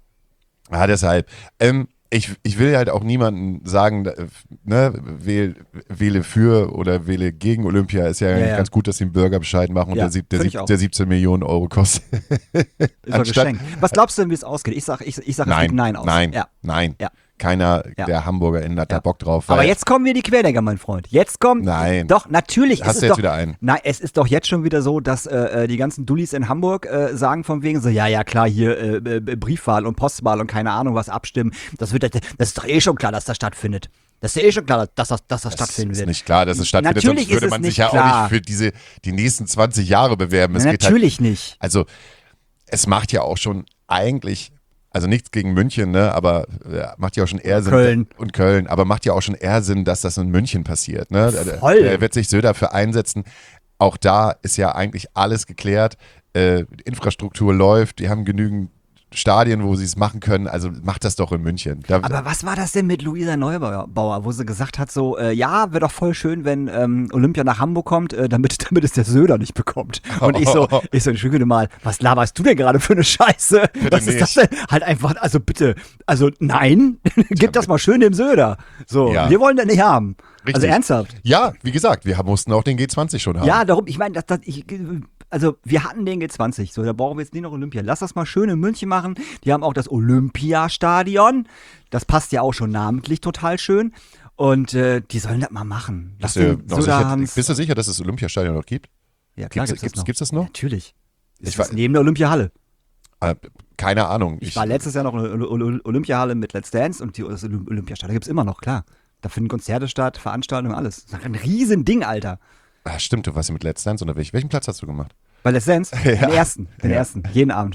Ja, deshalb. Ähm, ich, ich will halt auch niemandem sagen, äh, ne, wähle, wähle für oder wähle gegen Olympia. Ist ja, Ja, eigentlich ja. ganz gut, dass sie einen Bürger Bescheid machen und Ja, der, sieb, der, find ich sieb, auch. der siebzehn Millionen Euro kostet. Ist doch Anstatt- geschenkt. Was glaubst du denn, wie es ausgeht? Ich sag, ich, ich sag es Nein, geht Nein aus. nein, Ja. nein. Ja. Keiner Ja. der HamburgerInnen hat Ja. da Bock drauf. Aber weil- jetzt kommen wir die Querdenker, mein Freund. Jetzt kommt. Nein. Doch, natürlich. Hast ist du es jetzt doch, wieder einen? Nein, es ist doch jetzt schon wieder so, dass äh, die ganzen Dullis in Hamburg äh, sagen von wegen so, ja, ja, klar, hier äh, äh, Briefwahl und Postwahl und keine Ahnung was abstimmen. Das wird, das ist doch eh schon klar, dass das stattfindet. Das ist ja eh schon klar, dass das, dass das, Das stattfinden ist wird. nicht klar, dass es stattfindet, Natürlich sonst würde ist es man sich nicht ja auch klar. nicht für diese, die nächsten zwanzig Jahre bewerben. Es Na, geht halt, natürlich nicht. also, es macht ja auch schon eigentlich, also nichts gegen München, ne, aber ja, macht ja auch schon eher Sinn. Köln. Und Köln, aber macht ja auch schon eher Sinn, dass das in München passiert, ne. Da- Voll. Da wird sich Söder für einsetzen. Auch da ist ja eigentlich alles geklärt. Äh, die Infrastruktur läuft, die haben genügend Stadien, wo sie es machen können, also macht das doch in München. Da, Aber was war das denn mit Luisa Neubauer, wo sie gesagt hat, so, äh, ja, wäre doch voll schön, wenn ähm, Olympia nach Hamburg kommt, äh, damit, damit es der Söder nicht bekommt. Und ich so, ich so, entschuldige mal, was laberst du denn gerade für eine Scheiße? Was ist das denn? Halt einfach, also bitte, also nein, gib das mal schön dem Söder. So, Ja. wir wollen das nicht haben. Richtig. Also ernsthaft. ja, wie gesagt, wir haben- mussten auch den G zwanzig schon haben. Ja, darum, ich meine, das, das, ich, also wir hatten den G zwanzig, so, da brauchen wir jetzt nicht noch Olympia. Lass das mal schön in München machen. Die haben auch das Olympiastadion. Das passt ja auch schon namentlich total schön. Und äh, die sollen das mal machen. Lass Bist du, den noch Söder sicher, haben's- bist du sicher, dass es das Olympiastadion noch gibt? Ja, klar, Gibt's, gibt's, gibt's, das noch. gibt's das noch? Natürlich. Ich Ich war- ist neben der Olympiahalle. Äh, keine Ahnung. Ich war letztes Jahr noch in der Ol- Ol- Olympiahalle mit Let's Dance und die, das Olymp- Olympiastadion gibt es immer noch, klar. Da finden Konzerte statt, Veranstaltungen, alles. Das ist ein Riesending, Alter. Ah, stimmt, du warst ja mit Let's Dance unterwegs. Welchen Platz hast du gemacht? Bei Let's Dance? Ja. Den ersten, den Ja. ersten, jeden Abend.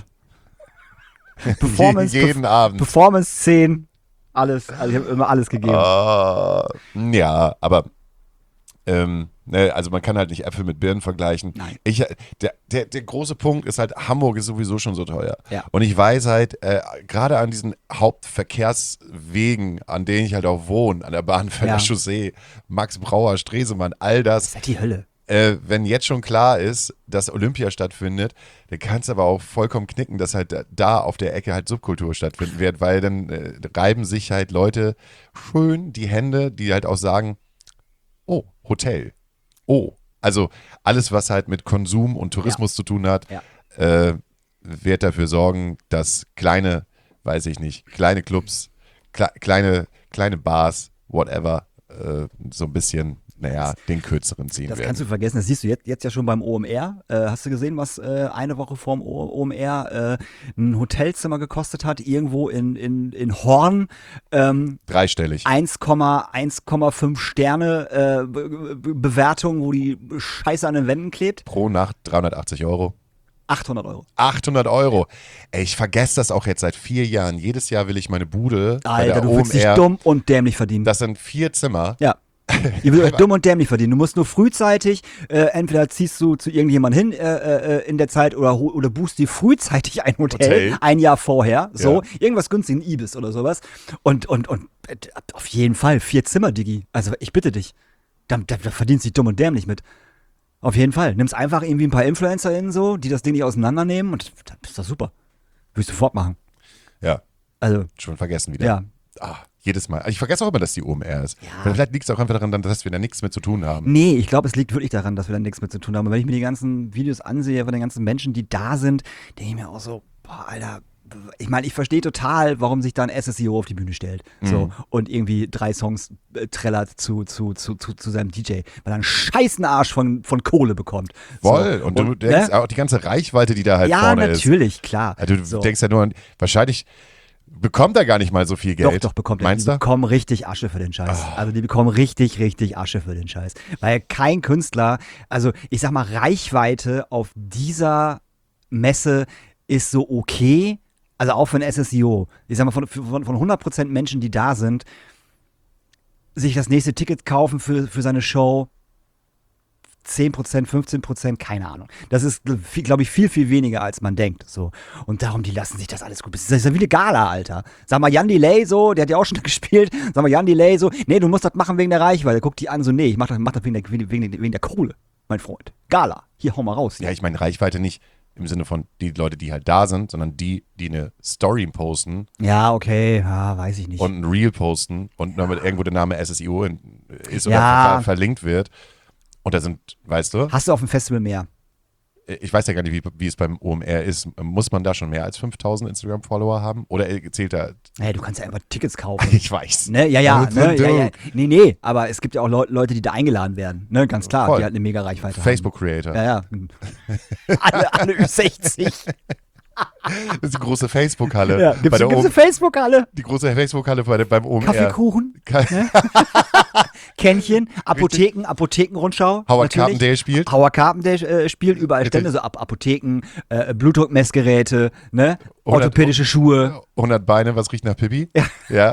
Performance, jeden Perf- Abend. Performance, zehn, alles, also ich habe immer alles gegeben. Ah, ja, aber ähm, ne, also man kann halt nicht Äpfel mit Birnen vergleichen. Nein. Ich, der, der, der große Punkt ist halt, Hamburg ist sowieso schon so teuer. Ja. Und ich weiß halt, äh, gerade an diesen Hauptverkehrswegen, an denen ich halt auch wohne, an der Bahnfelder Ja. Chaussee, Max Brauer, Stresemann, all das, Das ist halt die Hölle. äh, wenn jetzt schon klar ist, dass Olympia stattfindet, dann kannst du aber auch vollkommen knicken, dass halt da- da auf der Ecke halt Subkultur stattfinden wird, weil dann äh, reiben sich halt Leute schön die Hände, die halt auch sagen, oh, Hotel, oh, Also alles, was halt mit Konsum und Tourismus Ja. zu tun hat, Ja. äh, wird dafür sorgen, dass kleine, weiß ich nicht, kleine Clubs, kle- kleine, kleine Bars, whatever, äh, so ein bisschen, naja, den kürzeren ziehen Das werden. kannst du vergessen, das siehst du jetzt, jetzt ja schon beim O M R. Äh, hast du gesehen, was äh, eine Woche vorm O- OMR äh, ein Hotelzimmer gekostet hat, irgendwo in, in, in Horn? Ähm, Dreistellig. eins Komma fünf Sterne äh, Be Be Bewertung, wo die Scheiße an den Wänden klebt. Pro Nacht dreihundertachtzig Euro. achthundert Euro. achthundert Euro. Ey, ich vergesse das auch jetzt seit vier Jahren. Jedes Jahr will ich meine Bude bei Alter, der du willst dich O M R. dumm und dämlich verdienen. Das sind vier Zimmer. Ja. Ihr würdet euch dumm und dämlich verdienen. Du musst nur frühzeitig, äh, entweder ziehst du zu irgendjemandem hin äh, äh, in der Zeit oder, ho- oder buchst dir frühzeitig ein Hotel, Hotel. ein Jahr vorher, so, Ja. irgendwas günstig, ein Ibis oder sowas. Und, und, und äh, auf jeden Fall, vier Zimmer, Digi. Also ich bitte dich. Da, da, da verdienst du dich dumm und dämlich mit. Auf jeden Fall. Nimmst einfach irgendwie ein paar InfluencerInnen so, die das Ding nicht auseinandernehmen und dann ist das super. Würde ich sofort machen. Ja, Also, schon vergessen wieder. ja. Ah, jedes Mal. Ich vergesse auch immer, dass die O M R ist. Ja. Vielleicht liegt es auch einfach daran, dass wir da nichts mit zu tun haben. Nee, ich glaube, es liegt wirklich daran, dass wir da nichts mit zu tun haben. Und wenn ich mir die ganzen Videos ansehe von den ganzen Menschen, die da sind, denke ich mir auch so, boah, Alter, ich meine, ich verstehe total, warum sich da ein S S E O auf die Bühne stellt. So, und irgendwie drei Songs äh, trällert zu, zu, zu, zu, zu seinem D J, weil er einen scheißen Arsch von, von Kohle bekommt. So, Voll. Und, du denkst ne? auch die ganze Reichweite, die da halt Ja, vorne ist. natürlich, klar. Also du So. denkst ja nur an, wahrscheinlich bekommt er gar nicht mal so viel Geld. Doch, doch, bekommt er. Meinst Die du? bekommen richtig Asche für den Scheiß. Also die bekommen richtig, richtig Asche für den Scheiß. Weil kein Künstler, also ich sag mal, Reichweite auf dieser Messe ist so okay, also auch für ein S S E O. Ich sag mal, von, von, von hundert Prozent Menschen, die da sind, sich das nächste Ticket kaufen für, für seine Show, zehn Prozent, fünfzehn Prozent, keine Ahnung. Das ist, glaube ich, viel, viel weniger, als man denkt. So. Und darum, die lassen sich das alles gut. Das ist ja wie eine Gala, Alter. Sag mal, Jan Delay so, der hat ja auch schon gespielt. Sag mal, Jan Delay so, nee, du musst das machen wegen der Reichweite. Guck die an, so, nee, ich mach das, mach das wegen, der, wegen, wegen, wegen der Kohle, mein Freund. Gala, hier, hau mal raus. Ja, ich meine Reichweite nicht im Sinne von die Leute, die halt da sind, sondern die, die eine Story posten Ja, okay, ja, weiß ich nicht. und ein Reel posten und damit irgendwo der Name S S E O in, ist oder Ja. ver verlinkt wird. Und da sind, weißt du, Hast du auf dem Festival mehr? ich weiß ja gar nicht, wie, wie es beim O M R ist. Muss man da schon mehr als fünftausend Instagram-Follower haben? Oder zählt da, Naja, du kannst ja einfach Tickets kaufen. ich weiß. Ne, ja, ja, Aber ne, du- ja, ja. Nee, nee, aber es gibt ja auch Leu Leute, die da eingeladen werden. Ne, ganz klar, Voll. die halt eine mega Reichweite Facebook-Creator. haben. Ja, ja. alle, alle Ü sechzig. Das ist die große Facebook-Halle. Ja, bei gibt's, der gibt's O- eine Facebook-Halle? die große Facebook-Halle bei der, beim O M R. Kaffeekuchen? Ka- Kännchen, Apotheken, Apothekenrundschau. Howard natürlich. Carpendale spielt. Howard Carpendale äh, spielt überall Stände, so Ap Apotheken, äh, Blutdruckmessgeräte, ne? hundert Orthopädische Schuhe. hundert Beine, was riecht nach Pipi? Ja.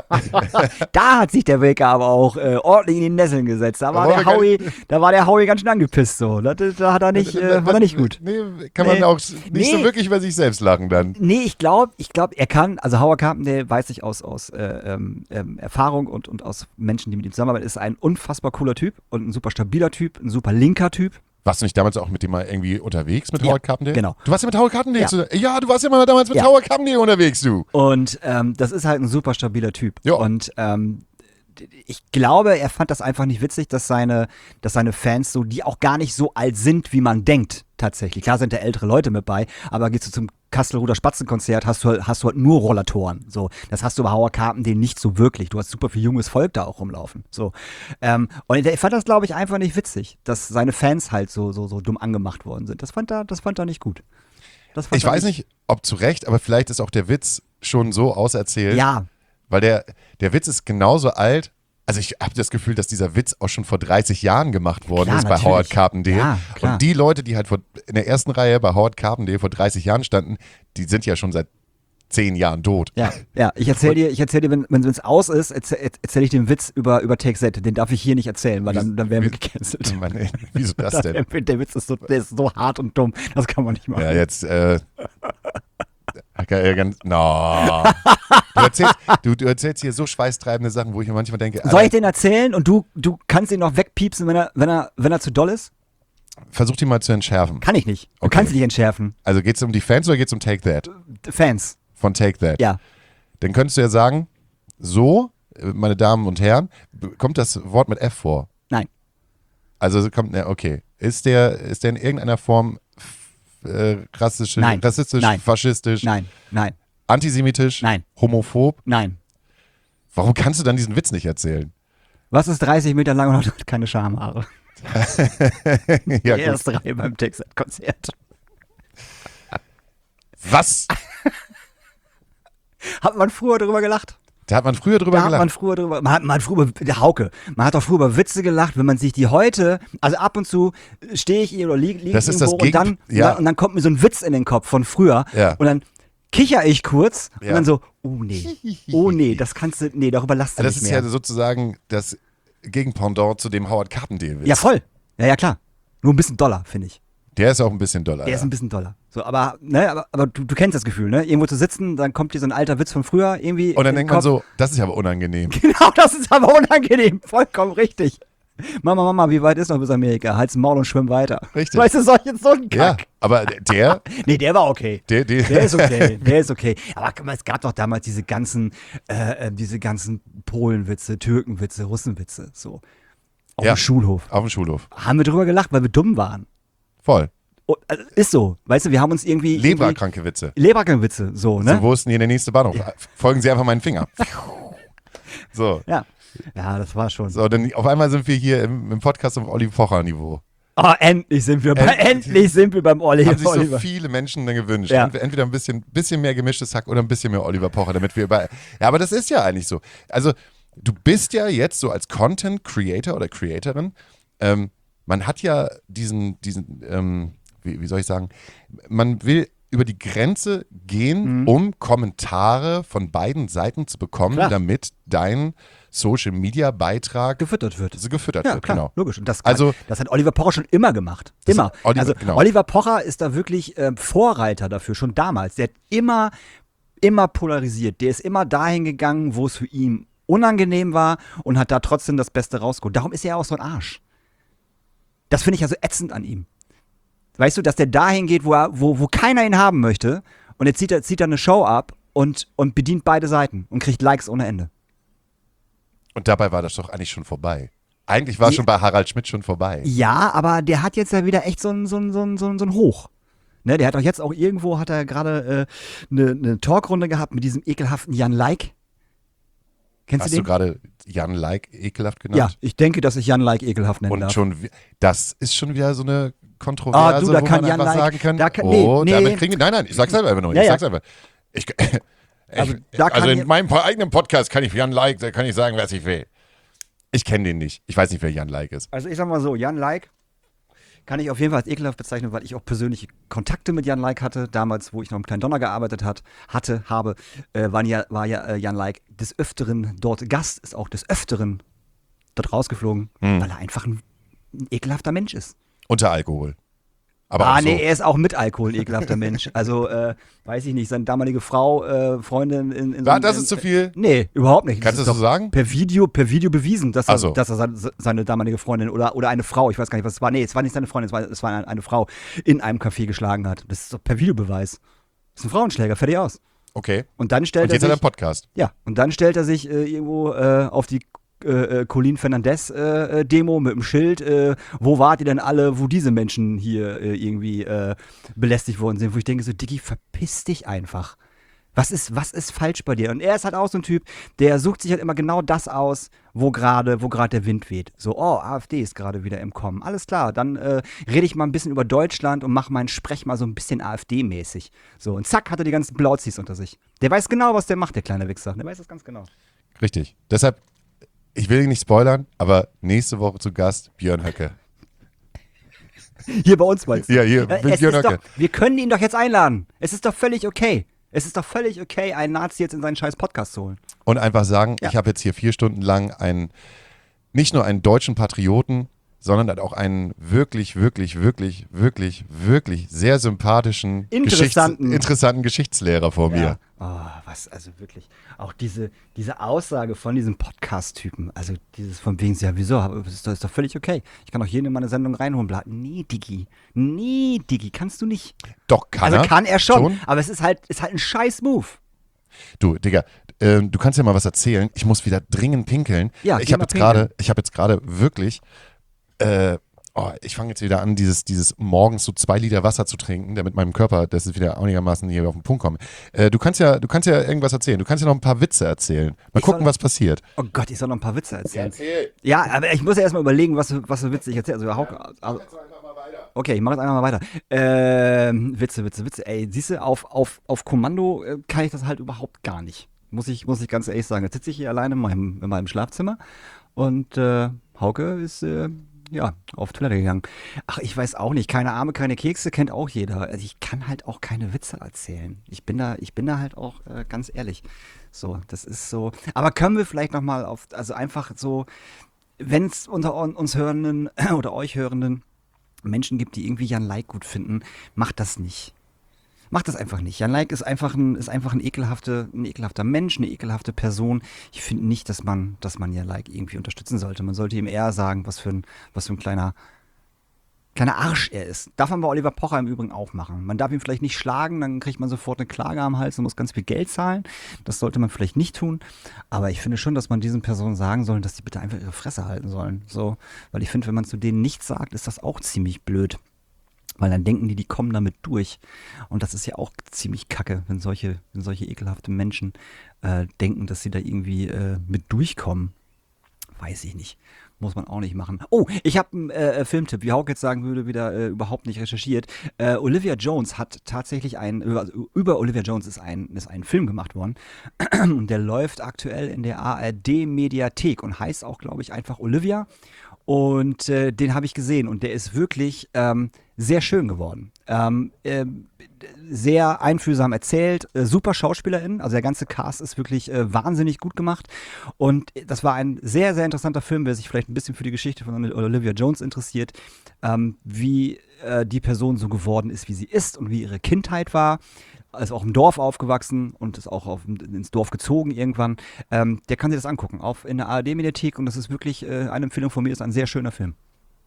Da hat sich der Wilke aber auch äh, ordentlich in die Nesseln gesetzt. Da war, Da der wollen wir Howie, da war der Howie ganz schön angepisst so. Da, da hat er nicht, äh, war er nicht gut. Nee, kann man Nee. auch nicht Nee. so wirklich über sich selbst lachen dann. Nee, ich glaube, ich glaube, er kann, also Howard Carpendale weiß ich aus, aus äh, ähm, ähm, Erfahrung und, und aus Menschen, die mit ihm zusammenarbeiten, ist ein unfassbar cooler Typ und ein super stabiler Typ, ein super linker Typ. Warst du nicht damals auch mit dem mal irgendwie unterwegs, mit Ja, Howard Carpendale? genau. Du warst ja mit Howard Carpendale Ja. zu, ja, du warst ja mal damals mit Ja. Howard Carpendale unterwegs, du. Und ähm, das ist halt ein super stabiler Typ. Ja. Und ähm, ich glaube, er fand das einfach nicht witzig, dass seine, dass seine Fans so, die auch gar nicht so alt sind, wie man denkt, tatsächlich. Klar sind da ältere Leute mit bei, aber gehst du zum Kastelruder Spatzenkonzert, hast du, halt- hast du halt nur Rollatoren. So, das hast du bei Howard Carpendale nicht so wirklich. Du hast super viel junges Volk da auch rumlaufen. So. Ähm, und er fand das, glaube ich, einfach nicht witzig, dass seine Fans halt so, so, so dumm angemacht worden sind. Das fand er, das fand er nicht gut. Das fand Ich er weiß nicht, ob zu Recht, aber vielleicht ist auch der Witz schon so auserzählt. Ja, Weil der, der Witz ist genauso alt. Also ich habe das Gefühl, dass dieser Witz auch schon vor dreißig Jahren gemacht worden klar, ist bei natürlich. Howard Carpendale. Ja, klar. Und die Leute, die halt vor, in der ersten Reihe bei Howard Carpendale vor dreißig Jahren standen, die sind ja schon seit zehn Jahren tot. Ja, ja, ich erzähle dir, ich erzähl dir, wenn es aus ist, erzähle erzähl ich den Witz über, über Take That. Den darf ich hier nicht erzählen, weil dann, dann werden wir Wie- gecancelt. Mann, ey, wieso das denn? Der, der Witz ist so, der ist so hart und dumm, das kann man nicht machen. Ja, jetzt, äh. Ganz, no. du, erzählst, du, du erzählst hier so schweißtreibende Sachen, wo ich mir manchmal denke, Soll Alter, ich den erzählen und du, du kannst ihn noch wegpiepsen, wenn er, wenn er, wenn er zu doll ist? versuch die mal zu entschärfen. Kann ich nicht. Du Okay. kannst ihn nicht entschärfen. Also geht es um die Fans oder geht es um Take That? Fans. Von Take That. Ja. Dann könntest du ja sagen, so, äh, meine Damen und Herren, b- kommt das Wort mit F vor. Nein. Also kommt, ne, okay. Ist der, ist der in irgendeiner Form f- äh, rassistisch, Nein. rassistisch Nein. faschistisch, Nein, nein, antisemitisch, Nein. homophob? nein. Warum kannst du dann diesen Witz nicht erzählen? Was ist dreißig Meter lang und hat keine Schamhaare? Ja, Die gut. erste Reihe beim Texas-Konzert. Was? Hat man früher drüber gelacht? Da hat man früher drüber Da hat gelacht. man früher drüber, man hat, man hat früher über, der Hauke, man hat auch früher über Witze gelacht, wenn man sich die heute, also ab und zu stehe ich hier oder liege lieg Das ist irgendwo das und, dann, Gegen- ja. und, dann, und dann kommt mir so ein Witz in den Kopf von früher Ja. und dann kicher ich kurz Ja. und dann so, oh nee, oh nee, das kannst du, nee, darüber lass du das nicht ist mehr. ja sozusagen das Gegenpendant zu dem Howard Carpendale-Witz. Ja, voll. Ja, ja, klar. Nur ein bisschen Dollar, finde ich. Der ist auch ein bisschen doller. Der ja. ist ein bisschen Dollar. So, aber, ne, aber, aber du, du kennst das Gefühl, ne? Irgendwo zu sitzen, dann kommt dir so ein alter Witz von früher irgendwie. Und dann in den denkt man Kopf. so, das ist aber unangenehm. Genau, das ist aber unangenehm. Vollkommen richtig. Mama, Mama, wie weit ist noch bis Amerika? Halt's Maul und schwimm weiter. Richtig. Weißt du, solche so ein Ja, Kack. aber der, Nee, der war okay. der, der, Der ist okay, der ist okay. Aber guck mal, es gab doch damals diese ganzen, äh, äh, diese ganzen Polenwitze, Türkenwitze, Russenwitze, so. Auf Ja. dem Schulhof. auf dem Schulhof. Haben wir drüber gelacht, weil wir dumm waren. Voll. Und, also, ist so. Weißt du, wir haben uns irgendwie. Leberkranke Witze. irgendwie- Leberkrankwitze, so, ne? So, wo ist denn hier der nächste Bahnhof? Folgen Sie einfach meinen Finger. So. Ja. Ja, das war schon. So, dann auf einmal sind wir hier im, im Podcast auf Olli Pocher Niveau. Oh, endlich sind wir bei, Endlich. endlich sind wir beim Olli. Haben sich so Oliver. viele Menschen dann gewünscht. Ja. Ent- Entweder ein bisschen, bisschen mehr gemischtes Hack oder ein bisschen mehr Oliver Pocher, damit wir über. Ja, aber das ist ja eigentlich so. Also, du bist ja jetzt so als Content Creator oder Creatorin, ähm, man hat ja diesen, diesen, ähm, wie, wie soll ich sagen, man will über die Grenze gehen, Mhm. um Kommentare von beiden Seiten zu bekommen, Klar. damit dein Social Media Beitrag gefüttert wird. so gefüttert Ja, wird. klar, Genau. logisch. Und das, Also- das hat Oliver Pocher schon immer gemacht. Das Immer. ist Oliver- also genau. Oliver Pocher ist da wirklich ähm, Vorreiter dafür, schon damals. Der hat immer, immer polarisiert. Der ist immer dahin gegangen, wo es für ihn unangenehm war und hat da trotzdem das Beste rausgeholt. Darum ist er auch so ein Arsch. Das finde ich ja so ätzend an ihm. Weißt du, dass der dahin geht, wo, er, wo, wo keiner ihn haben möchte und jetzt zieht er, zieht er eine Show ab und, und bedient beide Seiten und kriegt Likes ohne Ende. Und dabei war das doch eigentlich schon vorbei. Eigentlich war es Ja. schon bei Harald Schmidt schon vorbei. Ja, aber der hat jetzt ja wieder echt so ein, so ein, so ein, so ein, so ein Hoch. Ne, der hat auch jetzt auch irgendwo, hat er gerade eine äh, ne, ne Talkrunde gehabt mit diesem ekelhaften Jan Like. Kennst Hast du du den? gerade Jan Like ekelhaft genannt? Ja, ich denke, dass ich Jan Like ekelhaft nennen Und darf. schon, wi- das ist schon wieder so eine Kontroverse, Ah, du, da wo kann man Jan einfach Like- sagen kann, da kann- nee, oh, nee. damit kriegen, nein, nein, ich sag's selber einfach nur, Ja, ich ja. sag's einfach. Ich, ich, Also, da also kann in je- meinem eigenen Podcast kann ich Jan Like, da kann ich sagen, was ich will. Ich kenne den nicht. Ich weiß nicht, wer Jan Like ist. Also ich sag mal so, Jan Like kann ich auf jeden Fall als ekelhaft bezeichnen, weil ich auch persönliche Kontakte mit Jan Like hatte. Damals, wo ich noch im Kleinen Donner gearbeitet hat, hatte, habe, äh, war ja, war ja äh, Jan Like des Öfteren dort Gast, ist auch des Öfteren dort rausgeflogen, Hm. weil er einfach ein, ein ekelhafter Mensch ist. Unter Alkohol. Aber ah, auch so. nee, er ist auch mit Alkohol ein ekelhafter Mensch. Also, äh, weiß ich nicht, seine damalige Frau, äh, Freundin in, in Ja, in- das in, ist zu viel. Nee, überhaupt nicht. Kannst Das du ist das so doch sagen? Per Video, per Video bewiesen, dass er, Ach so. dass er seine, seine damalige Freundin oder, oder eine Frau, ich weiß gar nicht, was es war. Nee, es war nicht seine Freundin, es war, es war eine, eine Frau, in einem Café geschlagen hat. Das ist doch per Videobeweis. Das ist ein Frauenschläger, fertig aus. Okay. Und dann stellt Und jetzt er hat er sich, einen Podcast. ja, und dann stellt er sich äh, irgendwo äh, auf die äh, äh, Colin Fernandez äh, äh, Demo mit dem Schild, äh, wo wart ihr denn alle, wo diese Menschen hier äh, irgendwie äh, belästigt worden sind, wo ich denke so, Diggi, verpiss dich einfach. Was ist, was ist falsch bei dir? Und er ist halt auch so ein Typ, der sucht sich halt immer genau das aus, wo gerade wo gerade der Wind weht. So, oh, AfD ist gerade wieder im Kommen. Alles klar, dann äh, rede ich mal ein bisschen über Deutschland und mache meinen Sprech mal so ein bisschen AfD-mäßig. So, und zack, hat er die ganzen Blauzis unter sich. Der weiß genau, was der macht, der kleine Wichser. Der weiß das ganz genau. Richtig. Deshalb, ich will ihn nicht spoilern, aber nächste Woche zu Gast Björn Höcke. Hier bei uns meinst du? Ja, hier, Äh, mit es Björn ist doch, Höcke. wir können ihn doch jetzt einladen. Es ist doch völlig okay. Es ist doch völlig okay, einen Nazi jetzt in seinen scheiß Podcast zu holen. Und einfach sagen, Ja. ich habe jetzt hier vier Stunden lang einen, nicht nur einen deutschen Patrioten, sondern halt auch einen wirklich, wirklich, wirklich, wirklich, wirklich sehr sympathischen, Interessanten. Geschichts interessanten Geschichtslehrer vor mir. Oh, was, also wirklich. Auch diese, diese Aussage von diesem Podcast-Typen, also dieses von wegen, ja, wieso, aber das ist doch, ist doch völlig okay. Ich kann doch jeden in meine Sendung reinholen. Bla. Nee, Diggi. Nee, Diggi, kannst du nicht. Doch, kann also er. kann er schon, schon. aber es ist halt, ist halt ein scheiß Move. Du, Digga, ähm, du kannst ja mal was erzählen. Ich muss wieder dringend pinkeln. Ja, ich geh habe mal jetzt gerade, ich habe jetzt gerade wirklich äh, Oh, ich fange jetzt wieder an, dieses, dieses morgens so zwei Liter Wasser zu trinken, damit meinem Körper, dass es wieder einigermaßen hier auf den Punkt kommt. Äh, du kannst ja, du kannst ja irgendwas erzählen. Du kannst ja noch ein paar Witze erzählen. Mal Ich gucken, soll- was passiert. Oh Gott, ich soll noch ein paar Witze erzählen. Erzähl. Ja, aber ich muss ja erstmal überlegen, was, was für Witze ich erzähle. Also, Hauke, also, okay, ich mache jetzt einfach mal weiter. Ähm, Witze, Witze, Witze. Ey, siehst du, auf, auf, auf Kommando äh, kann ich das halt überhaupt gar nicht. Muss ich, muss ich ganz ehrlich sagen. Jetzt sitze ich hier alleine in meinem, in meinem Schlafzimmer und äh, Hauke ist äh, ja auf Toilette gegangen. Ach, ich weiß auch nicht. Keine Arme, keine Kekse, kennt auch jeder. Also ich kann halt auch keine Witze erzählen. Ich bin da, ich bin da halt auch äh, ganz ehrlich. So, das ist so. Aber können wir vielleicht nochmal auf, also einfach so, wenn es unter un- uns Hörenden oder euch Hörenden Menschen gibt, die irgendwie Jan Like gut finden, macht das nicht. Macht das einfach nicht. Jan Like ist einfach ein, ist einfach ein, ekelhafte, ein ekelhafter Mensch, eine ekelhafte Person. Ich finde nicht, dass man, dass man Jan Like irgendwie unterstützen sollte. Man sollte ihm eher sagen, was für ein, was für ein kleiner, kleiner Arsch er ist. Darf man bei Oliver Pocher im Übrigen auch machen. Man darf ihn vielleicht nicht schlagen, dann kriegt man sofort eine Klage am Hals und muss ganz viel Geld zahlen. Das sollte man vielleicht nicht tun. Aber ich finde schon, dass man diesen Personen sagen soll, dass die bitte einfach ihre Fresse halten sollen. So, weil ich finde, wenn man zu denen nichts sagt, ist das auch ziemlich blöd. Weil dann denken die, die kommen damit durch. Und das ist ja auch ziemlich kacke, wenn solche, wenn solche ekelhafte Menschen äh, denken, dass sie da irgendwie äh, mit durchkommen. Weiß ich nicht. Muss man auch nicht machen. Oh, ich habe einen äh, Filmtipp, wie Hauke jetzt sagen würde, wieder äh, überhaupt nicht recherchiert. Äh, Olivia Jones hat tatsächlich ein, also über Olivia Jones ist ein, ist ein Film gemacht worden. Und der läuft aktuell in der A R D-Mediathek und heißt auch, glaube ich, einfach Olivia. Und äh, den habe ich gesehen und der ist wirklich ähm, sehr schön geworden. Ähm, äh, sehr einfühlsam erzählt, äh, super SchauspielerInnen, also der ganze Cast ist wirklich äh, wahnsinnig gut gemacht. Und das war ein sehr, sehr interessanter Film, wer sich vielleicht ein bisschen für die Geschichte von Olivia Jones interessiert, ähm, wie äh, die Person so geworden ist, wie sie ist und wie ihre Kindheit war. Ist auch im Dorf aufgewachsen und ist auch auf, ins Dorf gezogen irgendwann. Ähm, der kann sich das angucken, auf, in der A R D-Mediathek und das ist wirklich äh, eine Empfehlung von mir, ist ein sehr schöner Film.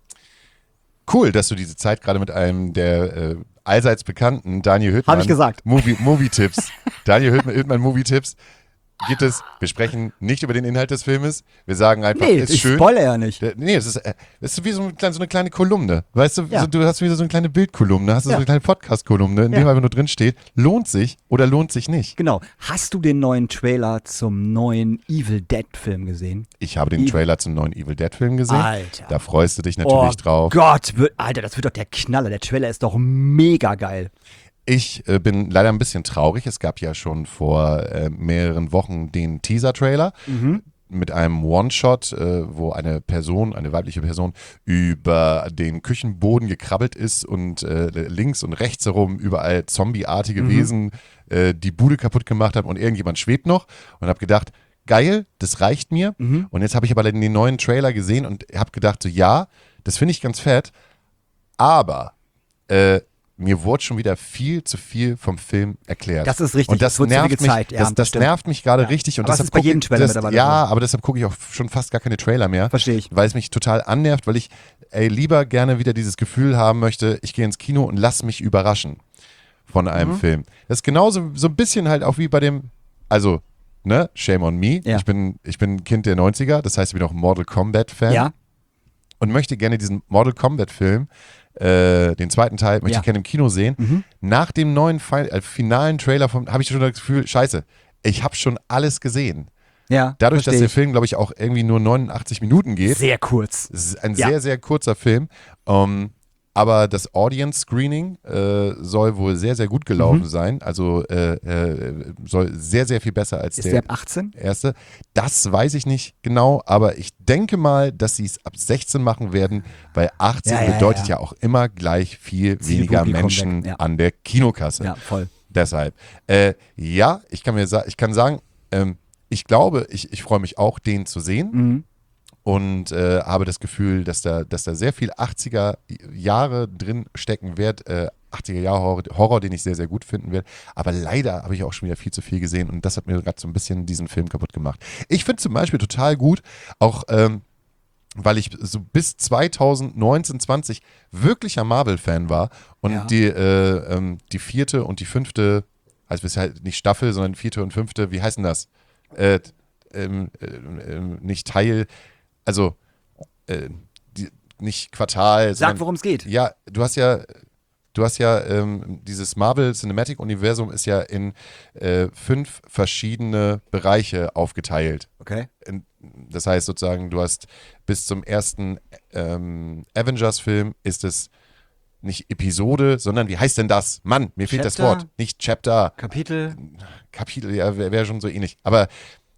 Cool, dass du diese Zeit gerade mit einem der äh, allseits bekannten Daniel Hüttmann. Hab ich gesagt. Movie, Movie-Tipps. Daniel Hüttmann, Hüttmann Movie-Tipps. Gibt es, wir sprechen nicht über den Inhalt des Filmes, wir sagen einfach, Nee, ist ich schön. spoilere ja nicht. Der- Nee, es ist, äh, es ist wie so eine, kleine, so eine kleine Kolumne. Weißt du, Ja. so, du hast wieder so eine kleine Bildkolumne, hast du so Ja. eine kleine Podcast-Kolumne, in Ja. dem einfach nur drin steht, lohnt sich oder lohnt sich nicht. Genau. Hast du den neuen Trailer zum neuen Evil Dead-Film gesehen? Ich habe den Evil- Trailer zum neuen Evil Dead-Film gesehen. Alter. Da freust du dich natürlich oh drauf. Gott, wird, Alter, das wird doch der Knaller. Der Trailer ist doch mega geil. Ich äh, bin leider ein bisschen traurig. Es gab ja schon vor äh, mehreren Wochen den Teaser-Trailer mit einem One-Shot, äh, wo eine Person, eine weibliche Person, über den Küchenboden gekrabbelt ist und äh, links und rechts herum überall zombieartige Wesen äh, die Bude kaputt gemacht haben und irgendjemand schwebt noch und habe gedacht, geil, das reicht mir. Und jetzt habe ich aber den neuen Trailer gesehen und habe gedacht, so ja, das finde ich ganz fett, aber äh, mir wurde schon wieder viel zu viel vom Film erklärt. Das ist richtig, Und das es wurde zu viel nervt mich, gezeigt, ja, das, das das stimmt. nervt mich gerade Ja. richtig. Und Aber das deshalb ist bei guck jedem ich- Trailer das, mittlerweile Ja, so. aber deshalb gucke ich auch schon fast gar keine Trailer mehr. Verstehe ich. Weil es mich total annervt, weil ich ey, lieber gerne wieder dieses Gefühl haben möchte, ich gehe ins Kino und lass mich überraschen von einem Mhm. Film. Das ist genauso so ein bisschen halt auch wie bei dem, also, ne, Shame on Me. Ja. Ich bin, ich bin Kind der neunziger, das heißt, ich bin auch Mortal Kombat-Fan. Ja, Und möchte gerne diesen Mortal Kombat-Film, äh, den zweiten Teil, möchte Ja. ich gerne im Kino sehen. Mhm. Nach dem neuen Fi- äh, finalen Trailer habe ich schon das Gefühl, scheiße, ich habe schon alles gesehen. ja. Dadurch, dass verstehe der ich. Film, glaube ich, auch irgendwie nur neunundachtzig Minuten geht, Sehr kurz. es ist ein Ja. sehr, sehr kurzer Film. Ähm, aber das Audience Screening äh, soll wohl sehr, sehr gut gelaufen Mhm. sein. Also äh, äh, soll sehr, sehr viel besser als Ist der der ab achtzehn? erste. Das weiß ich nicht genau, aber ich denke mal, dass sie es ab sechzehn machen werden, weil achtzehn Ja, ja, bedeutet ja. ja. auch immer gleich viel Ziel weniger Publikum Menschen weg, ja. an der Kinokasse. Ja, voll. Deshalb. Äh, ja, ich kann mir sa- ich kann sagen, ähm, ich glaube, ich, ich freue mich auch, den zu sehen. Mhm. Und äh, habe das Gefühl, dass da, dass da sehr viel achtziger Jahre drin stecken wird. Äh, achtziger Jahre Horror, Horror, den ich sehr, sehr gut finden werde. Aber leider habe ich auch schon wieder viel zu viel gesehen und das hat mir gerade so ein bisschen diesen Film kaputt gemacht. Ich finde zum Beispiel total gut, auch ähm, weil ich so bis zweitausendneunzehn, zwanzig wirklicher Marvel-Fan war und Ja. die, äh, ähm, die vierte und die fünfte, also es ist halt nicht Staffel, sondern vierte und fünfte, wie heißen das? Äh, ähm, ähm, ähm, nicht Teil, also äh, die, nicht, nicht Quartal. Sag, sondern- worum es geht. Ja, du hast ja, du hast ja, ähm, dieses Marvel Cinematic Universum ist ja in äh, fünf verschiedene Bereiche aufgeteilt. Okay. In, das heißt sozusagen, du hast bis zum ersten ähm, Avengers-Film ist es nicht Episode, sondern wie heißt denn das? Mann, mir fehlt das Chapter? Wort. Nicht Chapter, Kapitel. Kapitel, ja, wäre wär schon so ähnlich. Aber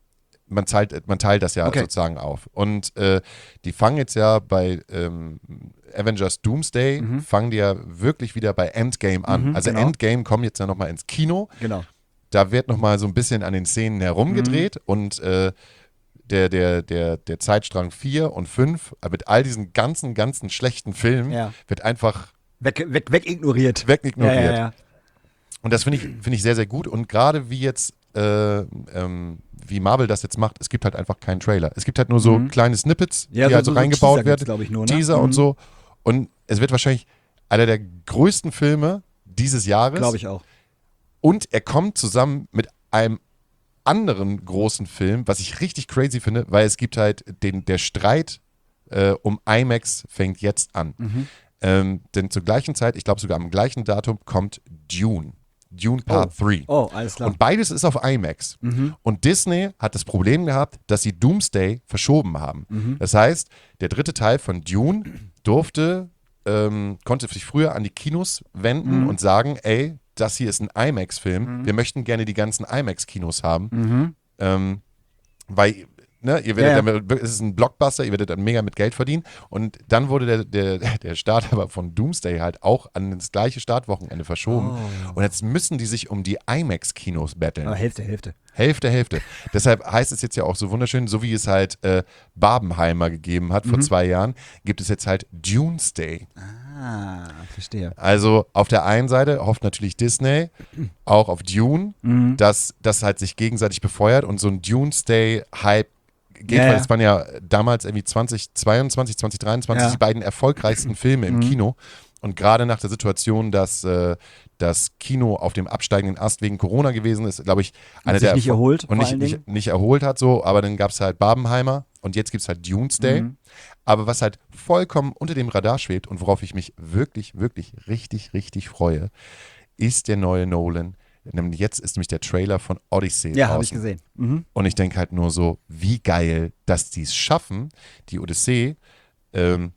man teilt, man teilt das ja Okay. sozusagen auf. Und äh, die fangen jetzt ja bei ähm, Avengers Doomsday, Mhm. fangen die ja wirklich wieder bei Endgame an. Mhm, also genau. Endgame kommt jetzt ja nochmal ins Kino. Genau. Da wird nochmal so ein bisschen an den Szenen herumgedreht Mhm. und äh, der, der, der, der Zeitstrang vier und fünf, mit all diesen ganzen, ganzen schlechten Filmen, Ja. wird einfach Weg, weg, weg ignoriert. wegignoriert. Ja, ja, ja. Und das finde ich, finde ich sehr, sehr gut. Und gerade wie jetzt, äh, ähm, wie Marvel das jetzt macht, es gibt halt einfach keinen Trailer. Es gibt halt nur so Mhm. kleine Snippets, Ja, die so- halt so so- so reingebaut Teaser werden. gibt's, glaub ich, nur, ne? Teaser Mhm. und so. Und es wird wahrscheinlich einer der größten Filme dieses Jahres. Glaube ich auch. Und er kommt zusammen mit einem anderen großen Film, was ich richtig crazy finde, weil es gibt halt den, der Streit äh, um IMAX fängt jetzt an. Mhm. Ähm, denn zur gleichen Zeit, ich glaube sogar am gleichen Datum, kommt Dune. Dune Part drei. Oh, alles klar. Und beides ist auf IMAX. Mhm. Und Disney hat das Problem gehabt, dass sie Doomsday verschoben haben. Mhm. Das heißt, der dritte Teil von Dune durfte, ähm, konnte sich früher an die Kinos wenden Mhm. und sagen, ey, das hier ist ein IMAX-Film. Wir möchten gerne die ganzen IMAX-Kinos haben. Mhm. Ähm, weil, ne, ihr werdet Ja, ja. damit, es ist ein Blockbuster, ihr werdet dann mega mit Geld verdienen. Und dann wurde der, der, der Start aber von Doomsday halt auch an das gleiche Startwochenende verschoben. Oh. Und jetzt müssen die sich um die IMAX-Kinos battlen. Aber Hälfte, Hälfte. Hälfte, Hälfte. Deshalb heißt es jetzt ja auch so wunderschön, so wie es halt äh, Barbenheimer gegeben hat vor Mhm. zwei Jahren, gibt es jetzt halt Dunesday. Ah, verstehe. Also auf der einen Seite hofft natürlich Disney auch auf Dune, Mhm. dass das halt sich gegenseitig befeuert und so ein Dunesday-Hype geht, Ja, weil ja. es waren ja damals irgendwie zwanzig zweiundzwanzig, zwanzig dreiundzwanzig Ja. die beiden erfolgreichsten Filme im Mhm. Kino. Und gerade nach der Situation, dass äh, das Kino auf dem absteigenden Ast wegen Corona gewesen ist, glaube ich, einer sich der nicht Erfol- erholt, und vor nicht, allen nicht, Dingen. nicht erholt hat so, aber dann gab es halt Barbenheimer und jetzt gibt es halt Dunesday. Mhm. Aber was halt vollkommen unter dem Radar schwebt und worauf ich mich wirklich, wirklich richtig, richtig freue, ist der neue Nolan. Nämlich jetzt ist nämlich der Trailer von Odyssey Ja, habe ich draußen. gesehen. Mhm. Und ich denke halt nur so, wie geil, dass die es schaffen, die Odyssee ähm,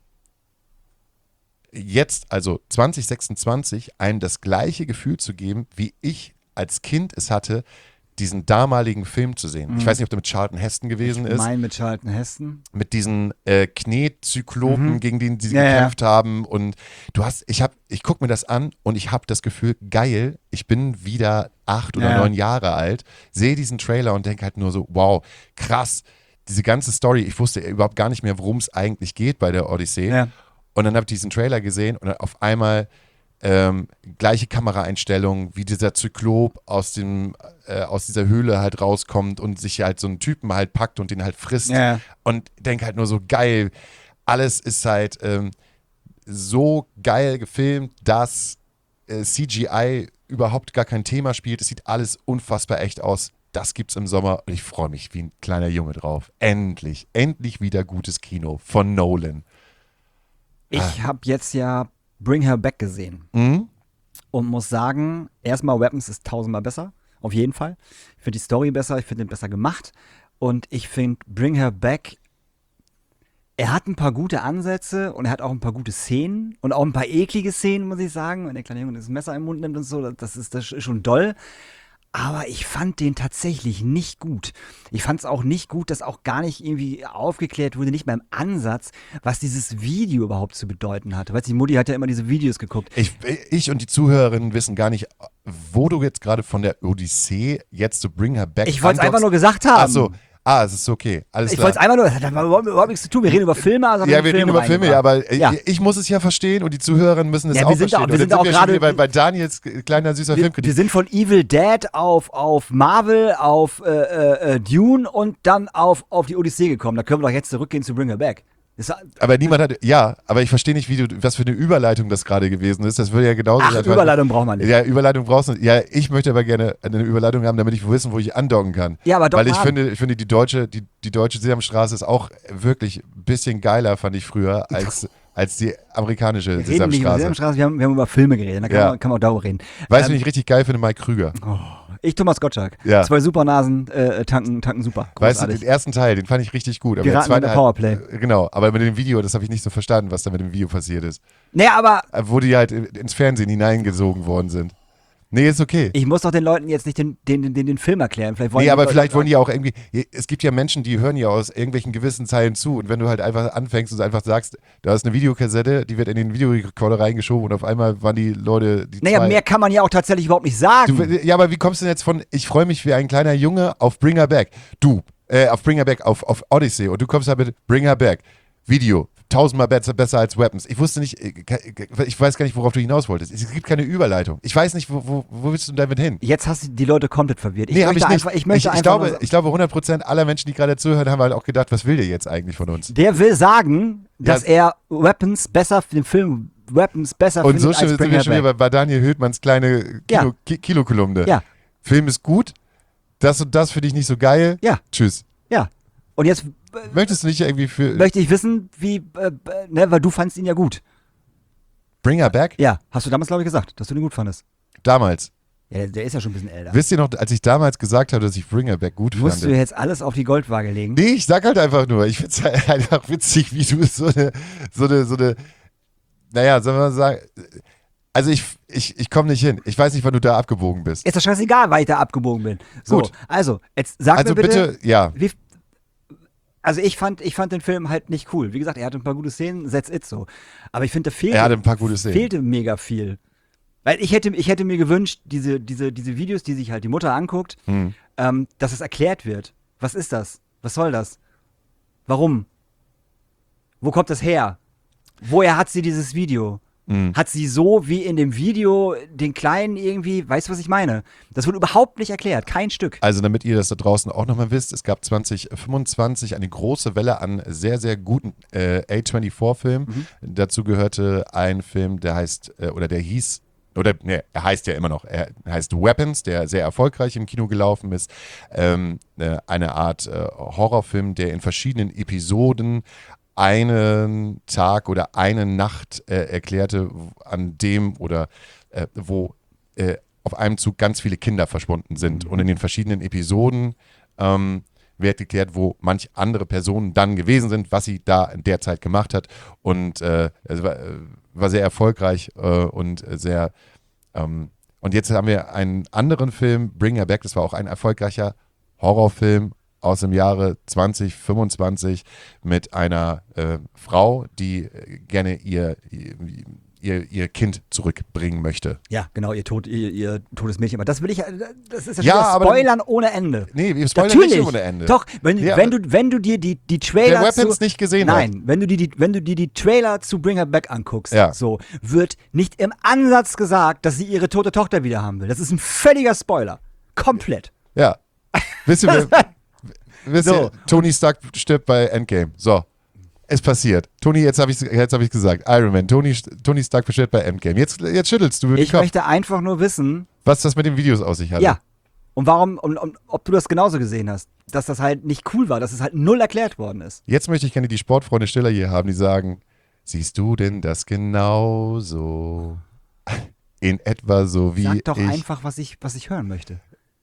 jetzt, also zwanzig sechsundzwanzig, einem das gleiche Gefühl zu geben, wie ich als Kind es hatte, diesen damaligen Film zu sehen. Ich weiß nicht, ob der mit Charlton Heston gewesen ist, Mein mit Charlton Heston. mit diesen äh, Knetzyklopen, Mhm. gegen die sie Ja, ja. gekämpft haben. Und du hast, ich habe, ich gucke mir das an und ich habe das Gefühl, geil, ich bin wieder acht oder Ja, ja. neun Jahre alt, sehe diesen Trailer und denke halt nur so, wow, krass, diese ganze Story, ich wusste überhaupt gar nicht mehr, worum es eigentlich geht bei der Odyssee. Ja. Und dann habe ich diesen Trailer gesehen und dann auf einmal ähm, gleiche Kameraeinstellung, wie dieser Zyklop aus dem äh, aus dieser Höhle halt rauskommt und sich halt so einen Typen halt packt und den halt frisst. Ja. Und denke halt nur so, geil, alles ist halt ähm, so geil gefilmt, dass äh, C G I überhaupt gar kein Thema spielt. Es sieht alles unfassbar echt aus. Das gibt's im Sommer und ich freue mich wie ein kleiner Junge drauf. Endlich, endlich wieder gutes Kino von Nolan. Ich habe jetzt ja Bring Her Back gesehen Mhm. und muss sagen, erstmal Weapons ist tausendmal besser, auf jeden Fall. Ich finde die Story besser, ich finde den besser gemacht und ich finde Bring Her Back, er hat ein paar gute Ansätze und er hat auch ein paar gute Szenen und auch ein paar eklige Szenen, muss ich sagen, wenn der kleine Junge das Messer im Mund nimmt und so, das ist, das ist schon doll. Aber ich fand den tatsächlich nicht gut. Ich fand es auch nicht gut, dass auch gar nicht irgendwie aufgeklärt wurde, nicht mal im Ansatz, was dieses Video überhaupt zu bedeuten hatte. Weißt du, die Mutti hat ja immer diese Videos geguckt. Ich, ich und die Zuhörerinnen wissen gar nicht, wo du jetzt gerade von der Odyssee jetzt zu Bring Her Back Ich wollte es einfach andockst. nur gesagt haben. Ach so, ah, es ist okay, alles Ich klar. wollte es einfach nur, das hat überhaupt, überhaupt nichts zu tun. Wir reden über Filme, also haben Ja, den wir Film reden über Filme, ja, reingebracht. aber äh, Ja. ich muss es ja verstehen und die Zuhörerinnen müssen es Ja, auch wir sind verstehen. auch- wir Und sind dann auch wir schon gerade- wieder bei, bei Daniels kleiner süßer Wir, Filmkritik. wir sind von Evil Dead auf, auf Marvel, auf äh, äh, Dune und dann auf, auf die Odyssee gekommen. Da können wir doch jetzt zurückgehen zu Bring Her Back. Das, Aber niemand hat, ja, aber ich verstehe nicht, wie du, was für eine Überleitung das gerade gewesen ist. Das würde ja genauso ach, sein. Überleitung braucht man nicht. Ja, Überleitung brauchst du. Ja, ich möchte aber gerne eine Überleitung haben, damit ich wissen, wo ich andocken kann. Ja, aber doch Weil ich mal an. finde, ich finde, die deutsche, die, die deutsche Sesamstraße ist auch wirklich ein bisschen geiler, fand ich früher, als, als die amerikanische Wir reden nicht über Sesamstraße. Sesamstraße, wir haben, wir haben über Filme geredet, da kann, Ja. man, kann man auch darüber reden. Weißt du, Ähm, wen ich richtig geil finde? Mike Krüger. Ich, Thomas Gottschalk. Ja. Zwei Supernasen äh, tanken, tanken super. Weißt du, Großartig. den ersten Teil, den fand ich richtig gut. Aber Piraten der in der zweite Powerplay. Halt, genau, aber mit dem Video, das habe ich nicht so verstanden, was da mit dem Video passiert ist. Nee, aber Wo die halt ins Fernsehen hineingesogen worden sind. Nee, ist okay. ich muss doch den Leuten jetzt nicht den, den, den, den Film erklären. Vielleicht wollen Nee, die aber Leute vielleicht sagen, wollen die auch irgendwie, es gibt ja Menschen, die hören ja aus irgendwelchen gewissen Zeilen zu und wenn du halt einfach anfängst und einfach sagst, da ist eine Videokassette, die wird in den Videorekorder reingeschoben und auf einmal waren die Leute, die Naja, zwei, mehr kann man ja auch tatsächlich überhaupt nicht sagen. du, ja, aber wie kommst du denn jetzt von, ich freue mich wie ein kleiner Junge auf Bring Her Back, du, äh, auf Bring Her Back, auf, auf Odyssey und du kommst da mit Bring Her Back, Video, tausendmal besser, besser als Weapons. Ich wusste nicht, ich weiß gar nicht, worauf du hinaus wolltest. Es gibt keine Überleitung. Ich weiß nicht, wo, wo, wo willst du damit hin? Jetzt hast du die Leute komplett verwirrt. Ich Nee, habe möchte ich nicht. einfach, ich möchte ich, ich, einfach glaube, nur, ich glaube, hundert Prozent aller Menschen, die gerade zuhören, haben halt auch gedacht, was will der jetzt eigentlich von uns? der will sagen, dass er Weapons besser, den Film Weapons besser Und so findet schon, als sind Bring wir Her schon wieder Back. bei, bei Daniel Höhtmanns kleine Ja. Kilo, Ki Kilokolumne. Ja, Film ist gut, das und das finde ich nicht so geil. ja, Tschüss. ja. Und jetzt Möchtest du nicht irgendwie für möchte ich wissen, wie, äh, ne, weil du fandst ihn ja gut. Bring Her Back? Ja, hast du damals, glaube ich, gesagt, dass du den gut fandest. Damals. Ja, der, der ist ja schon ein bisschen älter. Wisst ihr noch, als ich damals gesagt habe, dass ich Bring Her Back gut Musst fand? du jetzt alles auf die Goldwaage legen? Nee, ich sag halt einfach nur, ich find's halt einfach witzig, wie du so eine, so eine, so eine, naja, sollen wir mal sagen, also ich, ich, ich komme nicht hin. Ich weiß nicht, wann du da abgebogen bist. Ist doch scheißegal, weil ich da abgebogen bin. So, Gut. also, jetzt sag Also mir bitte, bitte, ja. wie, also ich fand, ich fand den Film halt nicht cool. Wie gesagt, er hatte ein paar gute Szenen, that's it so. Aber ich finde, da fehlte, Er hatte ein paar gute Szenen. fehlte mega viel. Weil ich hätte, ich hätte mir gewünscht, diese, diese, diese Videos, die sich halt die Mutter anguckt, Hm. ähm, dass es erklärt wird. Was ist das? Was soll das? Warum? Wo kommt das her? Woher hat sie dieses Video? Mhm. Hat sie so wie in dem Video den Kleinen irgendwie, weißt du, was ich meine? Das wird überhaupt nicht erklärt, kein Stück. Also damit ihr das da draußen auch nochmal wisst, es gab zwanzig fünfundzwanzig eine große Welle an sehr, sehr guten äh, A vierundzwanzig-Filmen. Mhm. Dazu gehörte ein Film, der heißt, äh, oder der hieß, oder ne, er heißt ja immer noch, er heißt Weapons, der sehr erfolgreich im Kino gelaufen ist. Ähm, äh, eine Art äh, Horrorfilm, der in verschiedenen Episoden einen Tag oder eine Nacht äh, erklärte, an dem oder äh, wo äh, auf einem Zug ganz viele Kinder verschwunden sind. Und in den verschiedenen Episoden ähm, wird geklärt, wo manch andere Personen dann gewesen sind, was sie da in der Zeit gemacht hat. Und äh, es war, äh, war sehr erfolgreich äh, und sehr ähm, und jetzt haben wir einen anderen Film, Bring Her Back, das war auch ein erfolgreicher Horrorfilm aus dem Jahre zwanzig fünfundzwanzig mit einer äh, Frau, die äh, gerne ihr, ihr, ihr Kind zurückbringen möchte. Ja, genau, ihr, Tod, ihr, ihr totes Mädchen. Aber das will ich, das ist ja, Ja, schon aber Spoilern ohne Ende. Nee, wir spoilern Natürlich. nicht ohne Ende. Doch, wenn, Ja, wenn, du, wenn du dir die, die Trailer Wer Weapons zu, nicht gesehen Nein, hat. wenn du dir die, wenn du dir die Trailer zu Bring Her Back anguckst, Ja. so, wird nicht im Ansatz gesagt, dass sie ihre tote Tochter wieder haben will. Das ist ein völliger Spoiler. Komplett. Ja. Wisst ihr, wer- wisst So. ihr Tony Stark stirbt bei Endgame. So. Es passiert. Tony, jetzt habe ich jetzt hab ich gesagt. Iron Man. Tony, Tony Stark stirbt bei Endgame. Jetzt, jetzt schüttelst du mit dem Ich Kopf. möchte einfach nur wissen, Was das mit den Videos aus sich hat. ja, und warum, und, und ob du das genauso gesehen hast, dass das halt nicht cool war, dass es halt null erklärt worden ist. Jetzt möchte ich gerne die Sportfreunde Stiller hier haben, die sagen, siehst du denn das genauso? In etwa so wie Sag doch ich. einfach, was ich, was ich hören möchte.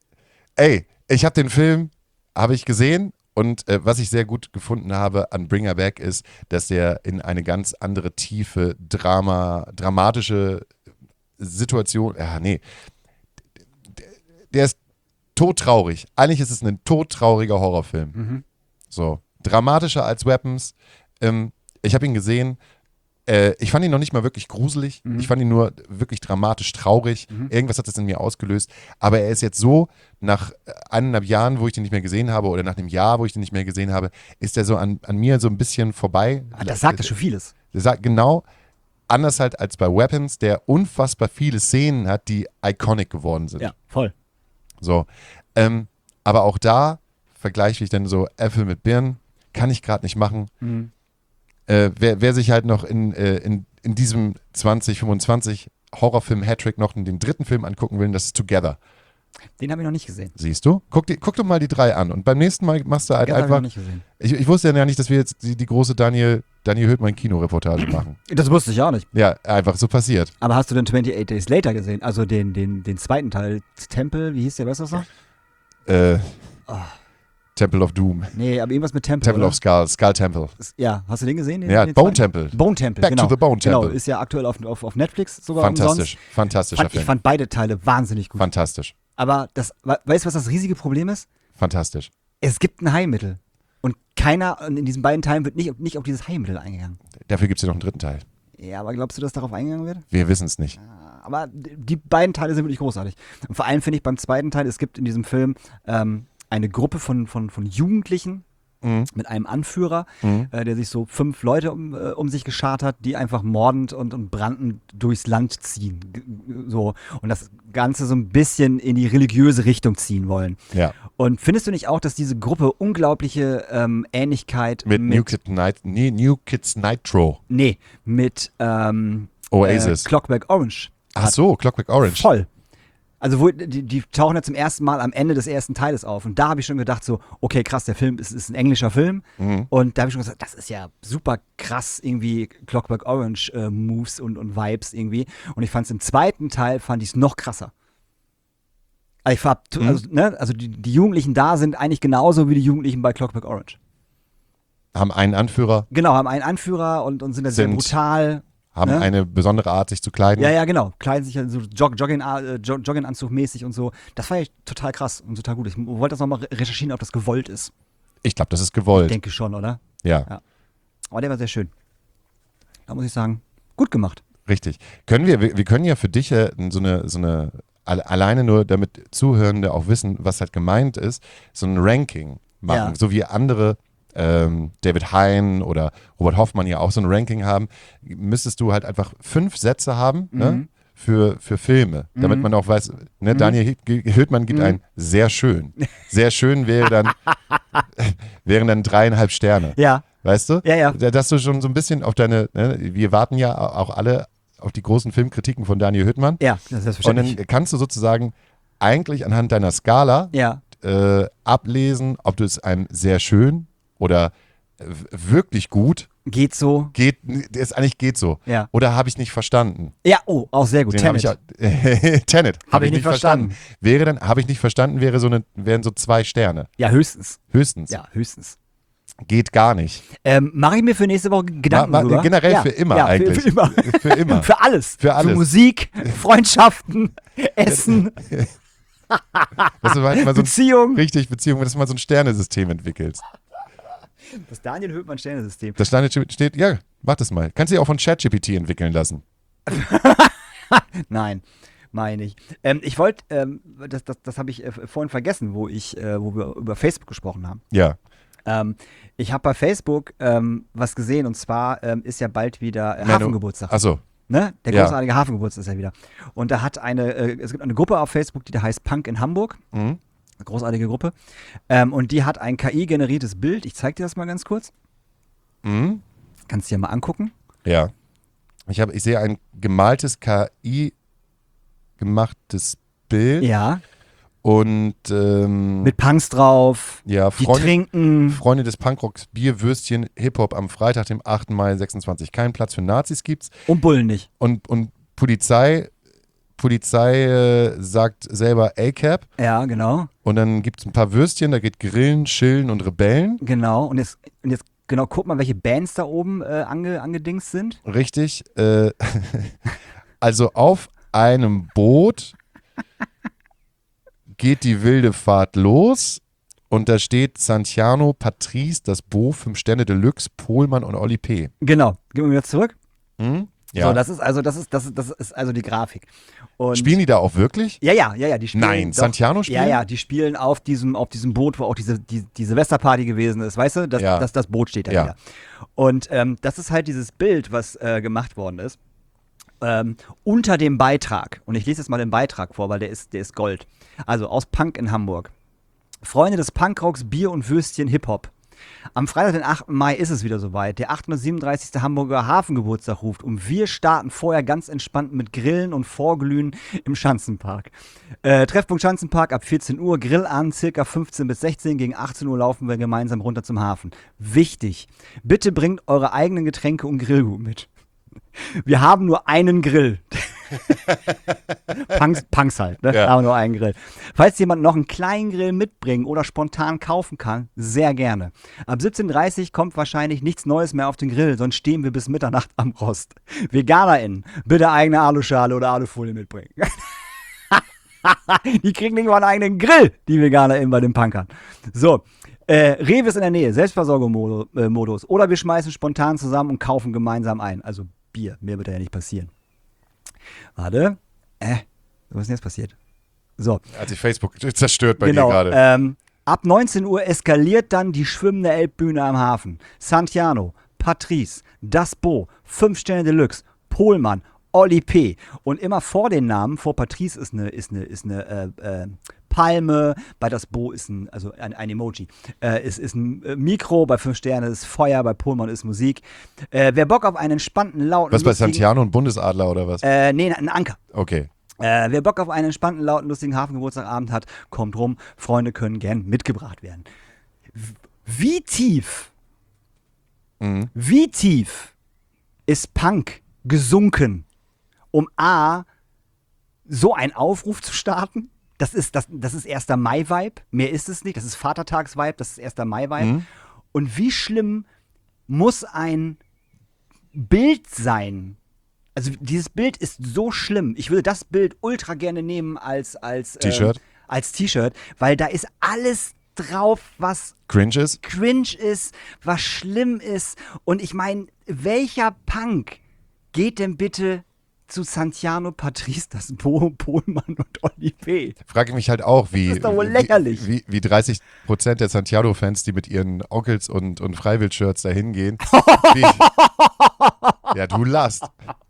Ey, ich habe den Film, habe ich gesehen und äh, was ich sehr gut gefunden habe an Bring Her Back ist, dass der in eine ganz andere tiefe, Drama, dramatische Situation, ja nee, der ist todtraurig. Eigentlich ist es ein todtrauriger Horrorfilm. Mhm. So, dramatischer als Weapons. Ähm, ich habe ihn gesehen. Äh, ich fand ihn noch nicht mal wirklich gruselig. Mhm. Ich fand ihn nur wirklich dramatisch traurig. Mhm. Irgendwas hat das in mir ausgelöst. Aber er ist jetzt so, nach äh, eineinhalb Jahren, wo ich den nicht mehr gesehen habe, oder nach einem Jahr, wo ich den nicht mehr gesehen habe, ist er so an, an mir so ein bisschen vorbei. Ah, das sagt ja schon vieles. Der sagt genau, anders halt als bei Weapons, der unfassbar viele Szenen hat, die iconic geworden sind. Ja, voll. So. Ähm, aber auch da vergleiche ich dann so Äpfel mit Birnen. Kann ich gerade nicht machen. Mhm. Äh, wer, wer sich halt noch in, äh, in, in diesem zwanzig fünfundzwanzig Horrorfilm-Hattrick noch den dritten Film angucken will, das ist Together. Den habe ich noch nicht gesehen. Siehst du? Guck, die, guck doch mal die drei an und beim nächsten Mal machst du halt Den habe ich einfach. noch nicht gesehen. Ich, ich wusste ja nicht, dass wir jetzt die, die große Daniel, Daniel Höhtmann Kinoreportage machen. Das wusste ich auch nicht. Ja, einfach so passiert. Aber hast du denn twenty-eight Days Later gesehen? Also den, den, den zweiten Teil, Temple, wie hieß der, weißt du das noch? Äh, Temple of Doom. Nee, aber irgendwas mit Temple, Temple oder? of Skull, Skull Temple. Ja, hast du den gesehen? Den, Ja, den Bone zweiten? Temple. Bone Temple, Back genau. to the Bone Genau, Temple. ist ja aktuell auf, auf, auf Netflix sogar Fantastisch, umsonst. fantastischer Fand, ich Film. fand beide Teile wahnsinnig gut. Fantastisch, Aber das, we- weißt du, was das riesige Problem ist? fantastisch. Es gibt ein Heilmittel. Und keiner in diesen beiden Teilen wird nicht, nicht auf dieses Heilmittel eingegangen. Dafür gibt es ja noch einen dritten Teil. Ja, aber glaubst du, dass darauf eingegangen wird? Wir wissen es nicht. Aber die beiden Teile sind wirklich großartig. Und vor allem finde ich beim zweiten Teil, es gibt in diesem Film ähm, eine Gruppe von, von, von Jugendlichen Mhm. mit einem Anführer, Mhm. äh, der sich so fünf Leute um, äh, um sich geschart hat, die einfach mordend und, und brandend durchs Land ziehen. G- So. Und das Ganze so ein bisschen in die religiöse Richtung ziehen wollen. Ja, Und findest du nicht auch, dass diese Gruppe unglaubliche ähm, Ähnlichkeit mit, New, Kid Night, nee, New Kids Nitro. Nee, mit ähm, Oasis. Äh, Clockwork Orange. Ach so, Clockwork Orange. Voll. Also wo, die, die tauchen ja zum ersten Mal am Ende des ersten Teiles auf. Und da habe ich schon gedacht so, okay, krass, der Film ist, ist ein englischer Film. Mhm. Und da habe ich schon gesagt, das ist ja super krass irgendwie Clockwork Orange äh, Moves und, und Vibes irgendwie. Und ich fand es im zweiten Teil, fand ich es noch krasser. Also, ich fand, Mhm. also, ne, also die, die Jugendlichen da sind eigentlich genauso wie die Jugendlichen bei Clockwork Orange. Haben einen Anführer, Genau, haben einen Anführer und, und sind da sehr Sind- brutal. haben Ne? eine besondere Art, sich zu kleiden. Ja, ja, genau. Kleiden sich halt so Jog Jogging, äh, Jog Jogginganzug mäßig und so. Das fand ich total krass und total gut. Ich wollte das nochmal re recherchieren, ob das gewollt ist. Ich glaube, das ist Ich gewollt. denke schon, oder? Ja, Ja. Aber der war sehr schön. Da muss ich sagen, gut gemacht. richtig. Können wir, wir, wir können ja für dich äh, so eine, so eine, alle- alleine nur damit Zuhörende auch wissen, was halt gemeint ist, so ein Ranking machen, Ja. so wie andere ähm, David Hein oder Robert Hoffmann ja auch so ein Ranking haben, müsstest du halt einfach fünf Sätze haben, ne, Mhm. für, für Filme, damit man auch weiß, ne, Daniel Hü- Hültmann gibt Mhm. ein sehr schön. Sehr schön wäre dann, wären dann dreieinhalb Sterne. Ja. Weißt du? Ja, ja. Dass du schon so ein bisschen auf deine, ne, wir warten ja auch alle auf die großen Filmkritiken von Daniel Hüttmann. Ja, das ist Und selbstverständlich. dann kannst du sozusagen eigentlich anhand deiner Skala Ja. äh, ablesen, ob du es einem sehr schön oder äh, wirklich gut Geht so. geht, es eigentlich geht so. Ja. Oder habe ich nicht verstanden? Ja, oh, auch sehr gut. Den habe Tenet. ich ja- Tenet. Hab ich nicht verstanden. Wäre dann, habe ich nicht verstanden, wäre so eine, wären so zwei Sterne. Ja, höchstens. Höchstens. Ja, höchstens. Geht gar nicht. Ähm, Mache ich mir für nächste Woche Gedanken Ma- ma- drüber? generell ja. für immer ja, eigentlich. Für, für immer. Für immer. für alles. Für alles. Für Musik, Freundschaften, Essen, Dass du halt mal so ein, Beziehung. richtig, Beziehung, dass du mal so ein Sternesystem entwickelst. Das Daniel Höhtmann Sternesystem. Das Sterne steht, ja, mach das mal. Kannst du dir auch von ChatGPT entwickeln lassen. Nein, meine ich. Ähm, ich wollte, ähm, das, das, das habe ich äh, vorhin vergessen, wo ich, äh, wo wir über Facebook gesprochen haben. Ja. Ähm, ich habe bei Facebook ähm, was gesehen und zwar ähm, ist ja bald wieder äh, Menno- Hafengeburtstag. Achso. Ne? Der Ja. großartige Hafengeburtstag ist ja wieder. Und da hat eine, äh, es gibt eine Gruppe auf Facebook, die da heißt Punk in Hamburg. Mhm. Eine großartige Gruppe. Ähm, und die hat ein K I-generiertes Bild. Ich zeig dir das mal ganz kurz. Mhm. Kannst du dir mal angucken. Ja. Ich, hab, ich sehe ein gemaltes K I gemachtes Bild Ja. und ähm, Mit Punks drauf. ja, Die Freunde, trinken. Freunde des Punkrocks, Bier, Würstchen, Hip-Hop am Freitag, dem achten Mai sechsundzwanzig. Kein Platz für Nazis gibt's. Und Bullen nicht. Und, und Polizei, Polizei äh, sagt selber A C A P. Ja, genau. Und dann gibt es ein paar Würstchen, da geht Grillen, Chillen und Rebellen. Genau. Und jetzt, und jetzt genau, guck mal, welche Bands da oben äh, ange, angedingst sind. Richtig. Äh, also auf einem Boot geht die wilde Fahrt los und da steht Santiano, Patrice, das Bo, fünf Sterne Deluxe, Pohlmann und Oli P. Genau. Gehen wir wieder zurück. Hm? Ja. So, das ist also, das ist, das ist, das ist also die Grafik. Und Spielen die da auch wirklich? Ja, ja, ja, ja, die spielen. Nein, doch, Santiano spielen? Ja, ja, die spielen auf diesem, auf diesem Boot, wo auch diese, die, die Silvesterparty gewesen ist, weißt du? Das, Ja. das, das Boot steht da Ja. wieder. Und ähm, das ist halt dieses Bild, was äh, gemacht worden ist. Ähm, unter dem Beitrag. Und ich lese jetzt mal den Beitrag vor, weil der ist, der ist Gold. Also aus Punk in Hamburg. Freunde des Punkrocks, Bier und Würstchen, Hip-Hop. Am Freitag, den achten Mai, ist es wieder soweit. Der achthundertsiebenunddreißigste Hamburger Hafengeburtstag ruft und wir starten vorher ganz entspannt mit Grillen und Vorglühen im Schanzenpark. Äh, Treffpunkt Schanzenpark ab vierzehn Uhr, Grill an, circa fünfzehn bis sechzehn. Gegen achtzehn Uhr laufen wir gemeinsam runter zum Hafen. Wichtig, bitte bringt eure eigenen Getränke und Grillgut mit. Wir haben nur einen Grill. Punks, Punks halt, ne? Ja. Aber nur einen Grill. Falls jemand noch einen kleinen Grill mitbringen oder spontan kaufen kann, sehr gerne. Ab siebzehn Uhr dreißig kommt wahrscheinlich nichts Neues mehr auf den Grill, sonst stehen wir bis Mitternacht am Rost. VeganerInnen, bitte eigene Aluschale oder Alufolie mitbringen. Die kriegen nicht mal einen eigenen Grill, die VeganerInnen bei den Punkern. So, äh, Rewe ist in der Nähe, Selbstversorgungsmodus. Oder wir schmeißen spontan zusammen und kaufen gemeinsam ein. Also Bier, mehr wird ja nicht passieren. Warte. Äh, was ist denn jetzt passiert? So. Hat sich Facebook zerstört bei Genau. dir gerade. Ähm, ab neunzehn Uhr eskaliert dann die schwimmende Elbbühne am Hafen. Santiano, Patrice, Das Bo, fünf Sterne Deluxe, Pohlmann, Olli P. Und immer vor den Namen, vor Patrice ist eine, ist eine, ist eine äh, äh, Palme, bei Das Bo ist ein, also ein, ein Emoji, äh, ist, ist ein äh, Mikro, bei fünf Sterne ist Feuer, bei Pohlmann ist Musik. Äh, wer Bock auf einen entspannten, lauten, Was bei lustigen- Santiano und Bundesadler oder was? Äh, nee, ein Anker. Okay. Äh, wer Bock auf einen entspannten, lauten, lustigen Hafengeburtstagabend hat, kommt rum. Freunde können gern mitgebracht werden. W- Wie tief, Mhm. wie tief ist Punk gesunken, um A, so einen Aufruf zu starten? Das ist, das, das ist erster Mai-Vibe. Mehr ist es nicht. Das ist Vatertags-Vibe. Das ist erster Mai-Vibe. Mhm. Und wie schlimm muss ein Bild sein? Also dieses Bild ist so schlimm. Ich würde das Bild ultra gerne nehmen als, als ähm, T-Shirt? als T-Shirt, weil da ist alles drauf, was Cringe ist? cringe ist, was schlimm ist. Und ich meine, welcher Punk geht denn bitte zu Santiano, Patrice, Das Bo, Pohlmann und Olli P? Frage ich mich halt auch, wie, Das ist doch wohl lächerlich. wie, wie, wie dreißig Prozent der Santiano-Fans, die mit ihren Onkels und, und Freiwild-Shirts da hingehen. wie, ja, du lachst.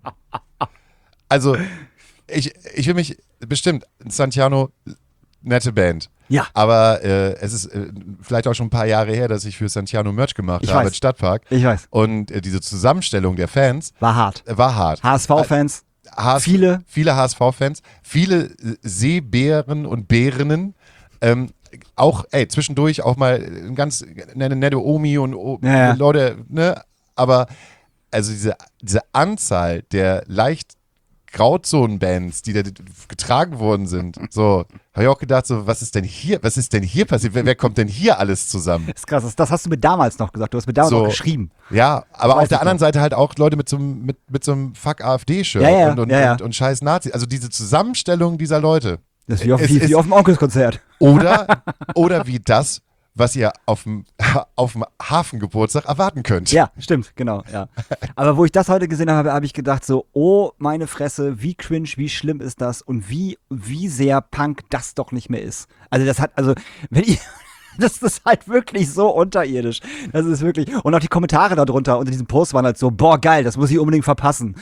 Also, ich, ich will mich, bestimmt, Santiano, nette Band. Ja. Aber äh, es ist äh, vielleicht auch schon ein paar Jahre her, dass ich für Santiano Merch gemacht Ich habe, weiß. im Stadtpark. Ich weiß. Und äh, diese Zusammenstellung der Fans War hart. äh, war hart. H S V-Fans, H S viele. Viele H S V-Fans, viele äh, Seebären und Bärinnen. Ähm, auch, ey, zwischendurch auch mal ein ganz eine nette Omi und o Ja, ja. Leute, ne? Aber also diese, diese Anzahl der leicht Grauzonenbands, die da getragen worden sind, so, habe ich auch gedacht, so, was ist denn hier, was ist denn hier passiert? Wer, wer kommt denn hier alles zusammen? Das ist krass. Das, das hast du mir damals noch gesagt. Du hast mir damals So. noch geschrieben. Ja, aber weiß auf der ich anderen noch. Seite halt auch Leute mit so einem, mit, mit so einem Fuck-AfD-Shirt Ja, ja, und, und, ja, ja. und, und scheiß Nazi. Also diese Zusammenstellung dieser Leute. Das ist wie auf, Es wie, ist- wie auf dem Onkelskonzert. Oder, oder wie das, was ihr auf dem, auf dem Hafengeburtstag erwarten könnt. Ja, stimmt, genau, ja. Aber wo ich das heute gesehen habe, habe ich gedacht so, oh, meine Fresse, wie cringe, wie schlimm ist das und wie, wie sehr Punk das doch nicht mehr ist. Also das hat, also, wenn ihr, das ist halt wirklich so unterirdisch. Das ist wirklich, und auch die Kommentare darunter unter diesem Post waren halt so, boah, geil, das muss ich unbedingt verpassen.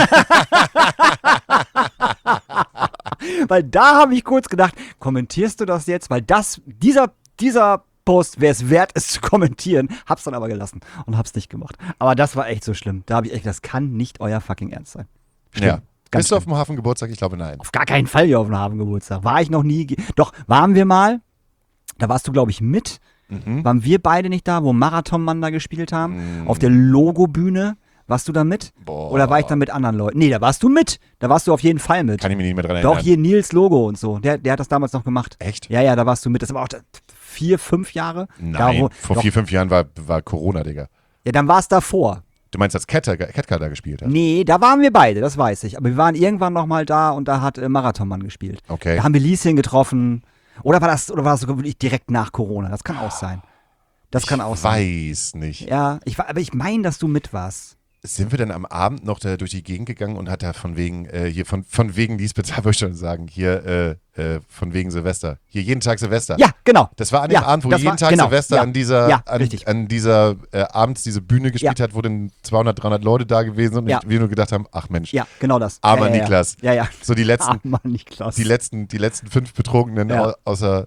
Weil da habe ich kurz gedacht, kommentierst du das jetzt? Weil das, dieser, dieser Post wäre es wert, es zu kommentieren. Hab's dann aber gelassen und hab's nicht gemacht. Aber das war echt so schlimm. Da habe ich echt, das kann nicht euer fucking Ernst sein. Schlimm. Ja. Ganz Bist du auf schlimm. dem Hafengeburtstag? Ich glaube, nein. Auf gar keinen Fall hier auf dem Hafengeburtstag. War ich noch nie. ge- Doch, waren wir mal. Da warst du, glaube ich, mit. Mhm. Waren wir beide nicht da, wo Marathonmann da gespielt haben? Auf der Logobühne. Warst du da mit? Boah. Oder war ich da mit anderen Leuten? Nee, da warst du mit. Da warst du auf jeden Fall mit. Kann ich mich nicht mehr dran erinnern. Doch, hier Nils Logo und so. Der, der hat das damals noch gemacht. Echt? Ja, ja, da warst du mit. Das war auch da- vier, fünf Jahre. Nein, Da, wo, vor doch, vier, fünf Jahren war, war Corona, Digga. Ja, dann war es davor. Du meinst, als Ketka, Ketka da gespielt hat? Nee, da waren wir beide, das weiß ich. Aber wir waren irgendwann nochmal da und da hat äh, Marathonmann gespielt. Okay. Da haben wir Lieschen getroffen. Oder war das, oder war das sogar wirklich direkt nach Corona? Das kann auch sein. Das kann auch ich sein. weiß nicht. Ja, ich, wa- aber ich meine, dass du mit warst. Sind wir dann am Abend noch da durch die Gegend gegangen und hat da von wegen, äh, hier von, von wegen Lisbeth, wollte ich schon sagen, hier äh, äh, von wegen Silvester. Hier jeden Tag Silvester. Ja, genau. Das war an dem Ja, Abend, wo das jeden war- Tag genau, Silvester ja, an dieser, ja, an, richtig. an dieser äh, abends diese Bühne gespielt Ja. hat, wo dann zweihundert, dreihundert Leute da gewesen sind und Ja. ich- wir nur gedacht haben, ach Mensch, Ja, genau das. armer ja, ja, Niklas. Ja, ja. So die letzten, Armer Niklas. die letzten, die letzten fünf Betrunkenen Ja. au- außer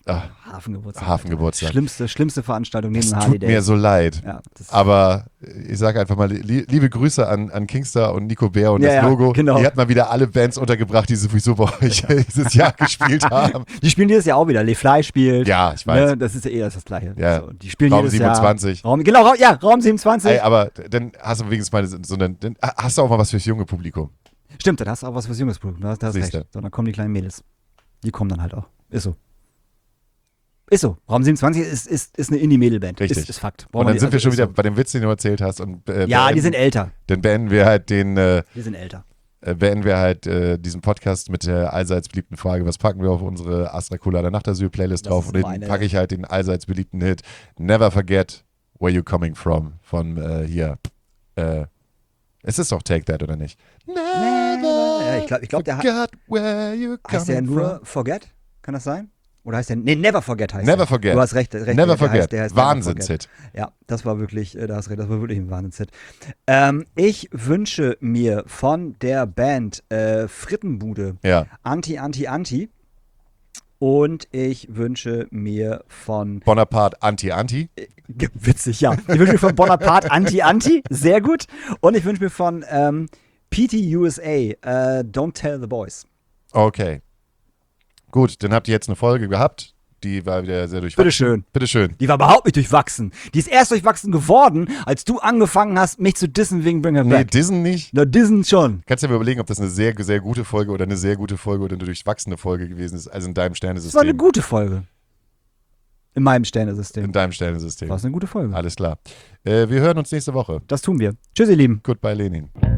Ach, Hafengeburtstag. Hafengeburtstag. Schlimmste, schlimmste Veranstaltung neben Es den tut Harley mir Days. so leid. Ja, das Aber ich sage einfach mal, li liebe Grüße an, an Kingstar und Nico Bär und Ja, das ja, Logo. genau. Die hat mal wieder alle Bands untergebracht, die sowieso bei euch dieses Jahr gespielt haben. Die spielen dieses Jahr auch wieder. Le Fly spielt. Ja, ich weiß. Ne, das ist ja eh das, das Gleiche. Ja. So, die spielen Raum jedes siebenundzwanzig. Jahr. Raum, genau, Raum, ja, Raum siebenundzwanzig. Ey, aber dann hast du wenigstens mal so eine, dann hast du auch mal was fürs junge Publikum. Stimmt, dann hast du auch was fürs junges Publikum. Da hast, da hast Siehste. recht. So, dann kommen die kleinen Mädels. Die kommen dann halt auch. Ist so. Ist so. Raum siebenundzwanzig ist, ist, ist eine Indie-Mädel-Band. Richtig. Ist, ist Fakt. Und dann sind wir schon ist wieder so. bei dem Witz, den du erzählt hast. Und, äh, Ja, die beenden- sind älter. Dann beenden wir halt den, äh, Die sind älter. äh, beenden wir halt äh, diesen Podcast mit der allseits beliebten Frage, was packen wir auf unsere Astra Colada Nachtasyl-Playlist Das drauf? ist Und so dann eine- packe ich halt den allseits beliebten Hit Never Forget Where You Coming From von äh, hier. Äh, es ist doch Take That, oder nicht? Ja, ich glaube, ich glaub, der hat, Forget where you heißt der coming nur from. Forget? Kann das sein? Oder heißt der, nee, Never Forget heißt Never der. Forget. Du hast recht. recht Never der Forget. Heißt, der heißt Never Wahnsinnshit. Forget. Ja, das war wirklich, äh, da hast recht, das war wirklich ein Wahnsinnshit. Ähm, ich wünsche mir von der Band äh, Frittenbude Ja. Anti, Anti, Anti. Und ich wünsche mir von Bonaparte Anti-Anti. Ge- Witzig, ja. Ich wünsche mir von Bonaparte Anti-Anti, sehr gut. Und ich wünsche mir von ähm, P T U S A, äh, Don't Tell the Boys. Okay. Gut, dann habt ihr jetzt eine Folge gehabt. Die war wieder sehr durchwachsen. Bitteschön. Bitteschön. Die war überhaupt nicht durchwachsen. Die ist erst durchwachsen geworden, als du angefangen hast, mich zu dissen wegen Bring Her Nee, Back. Dissen nicht. Na, dissen schon. Kannst du dir mal überlegen, ob das eine sehr, sehr gute Folge oder eine sehr gute Folge oder eine durchwachsene Folge gewesen ist, also in deinem Das war eine Sternesystem. gute Folge. In meinem Sternesystem. In deinem Sternesystem. War es eine gute Folge. Alles klar. Äh, wir hören uns nächste Woche. Das tun wir. Tschüss, ihr Lieben. Goodbye, Lenin.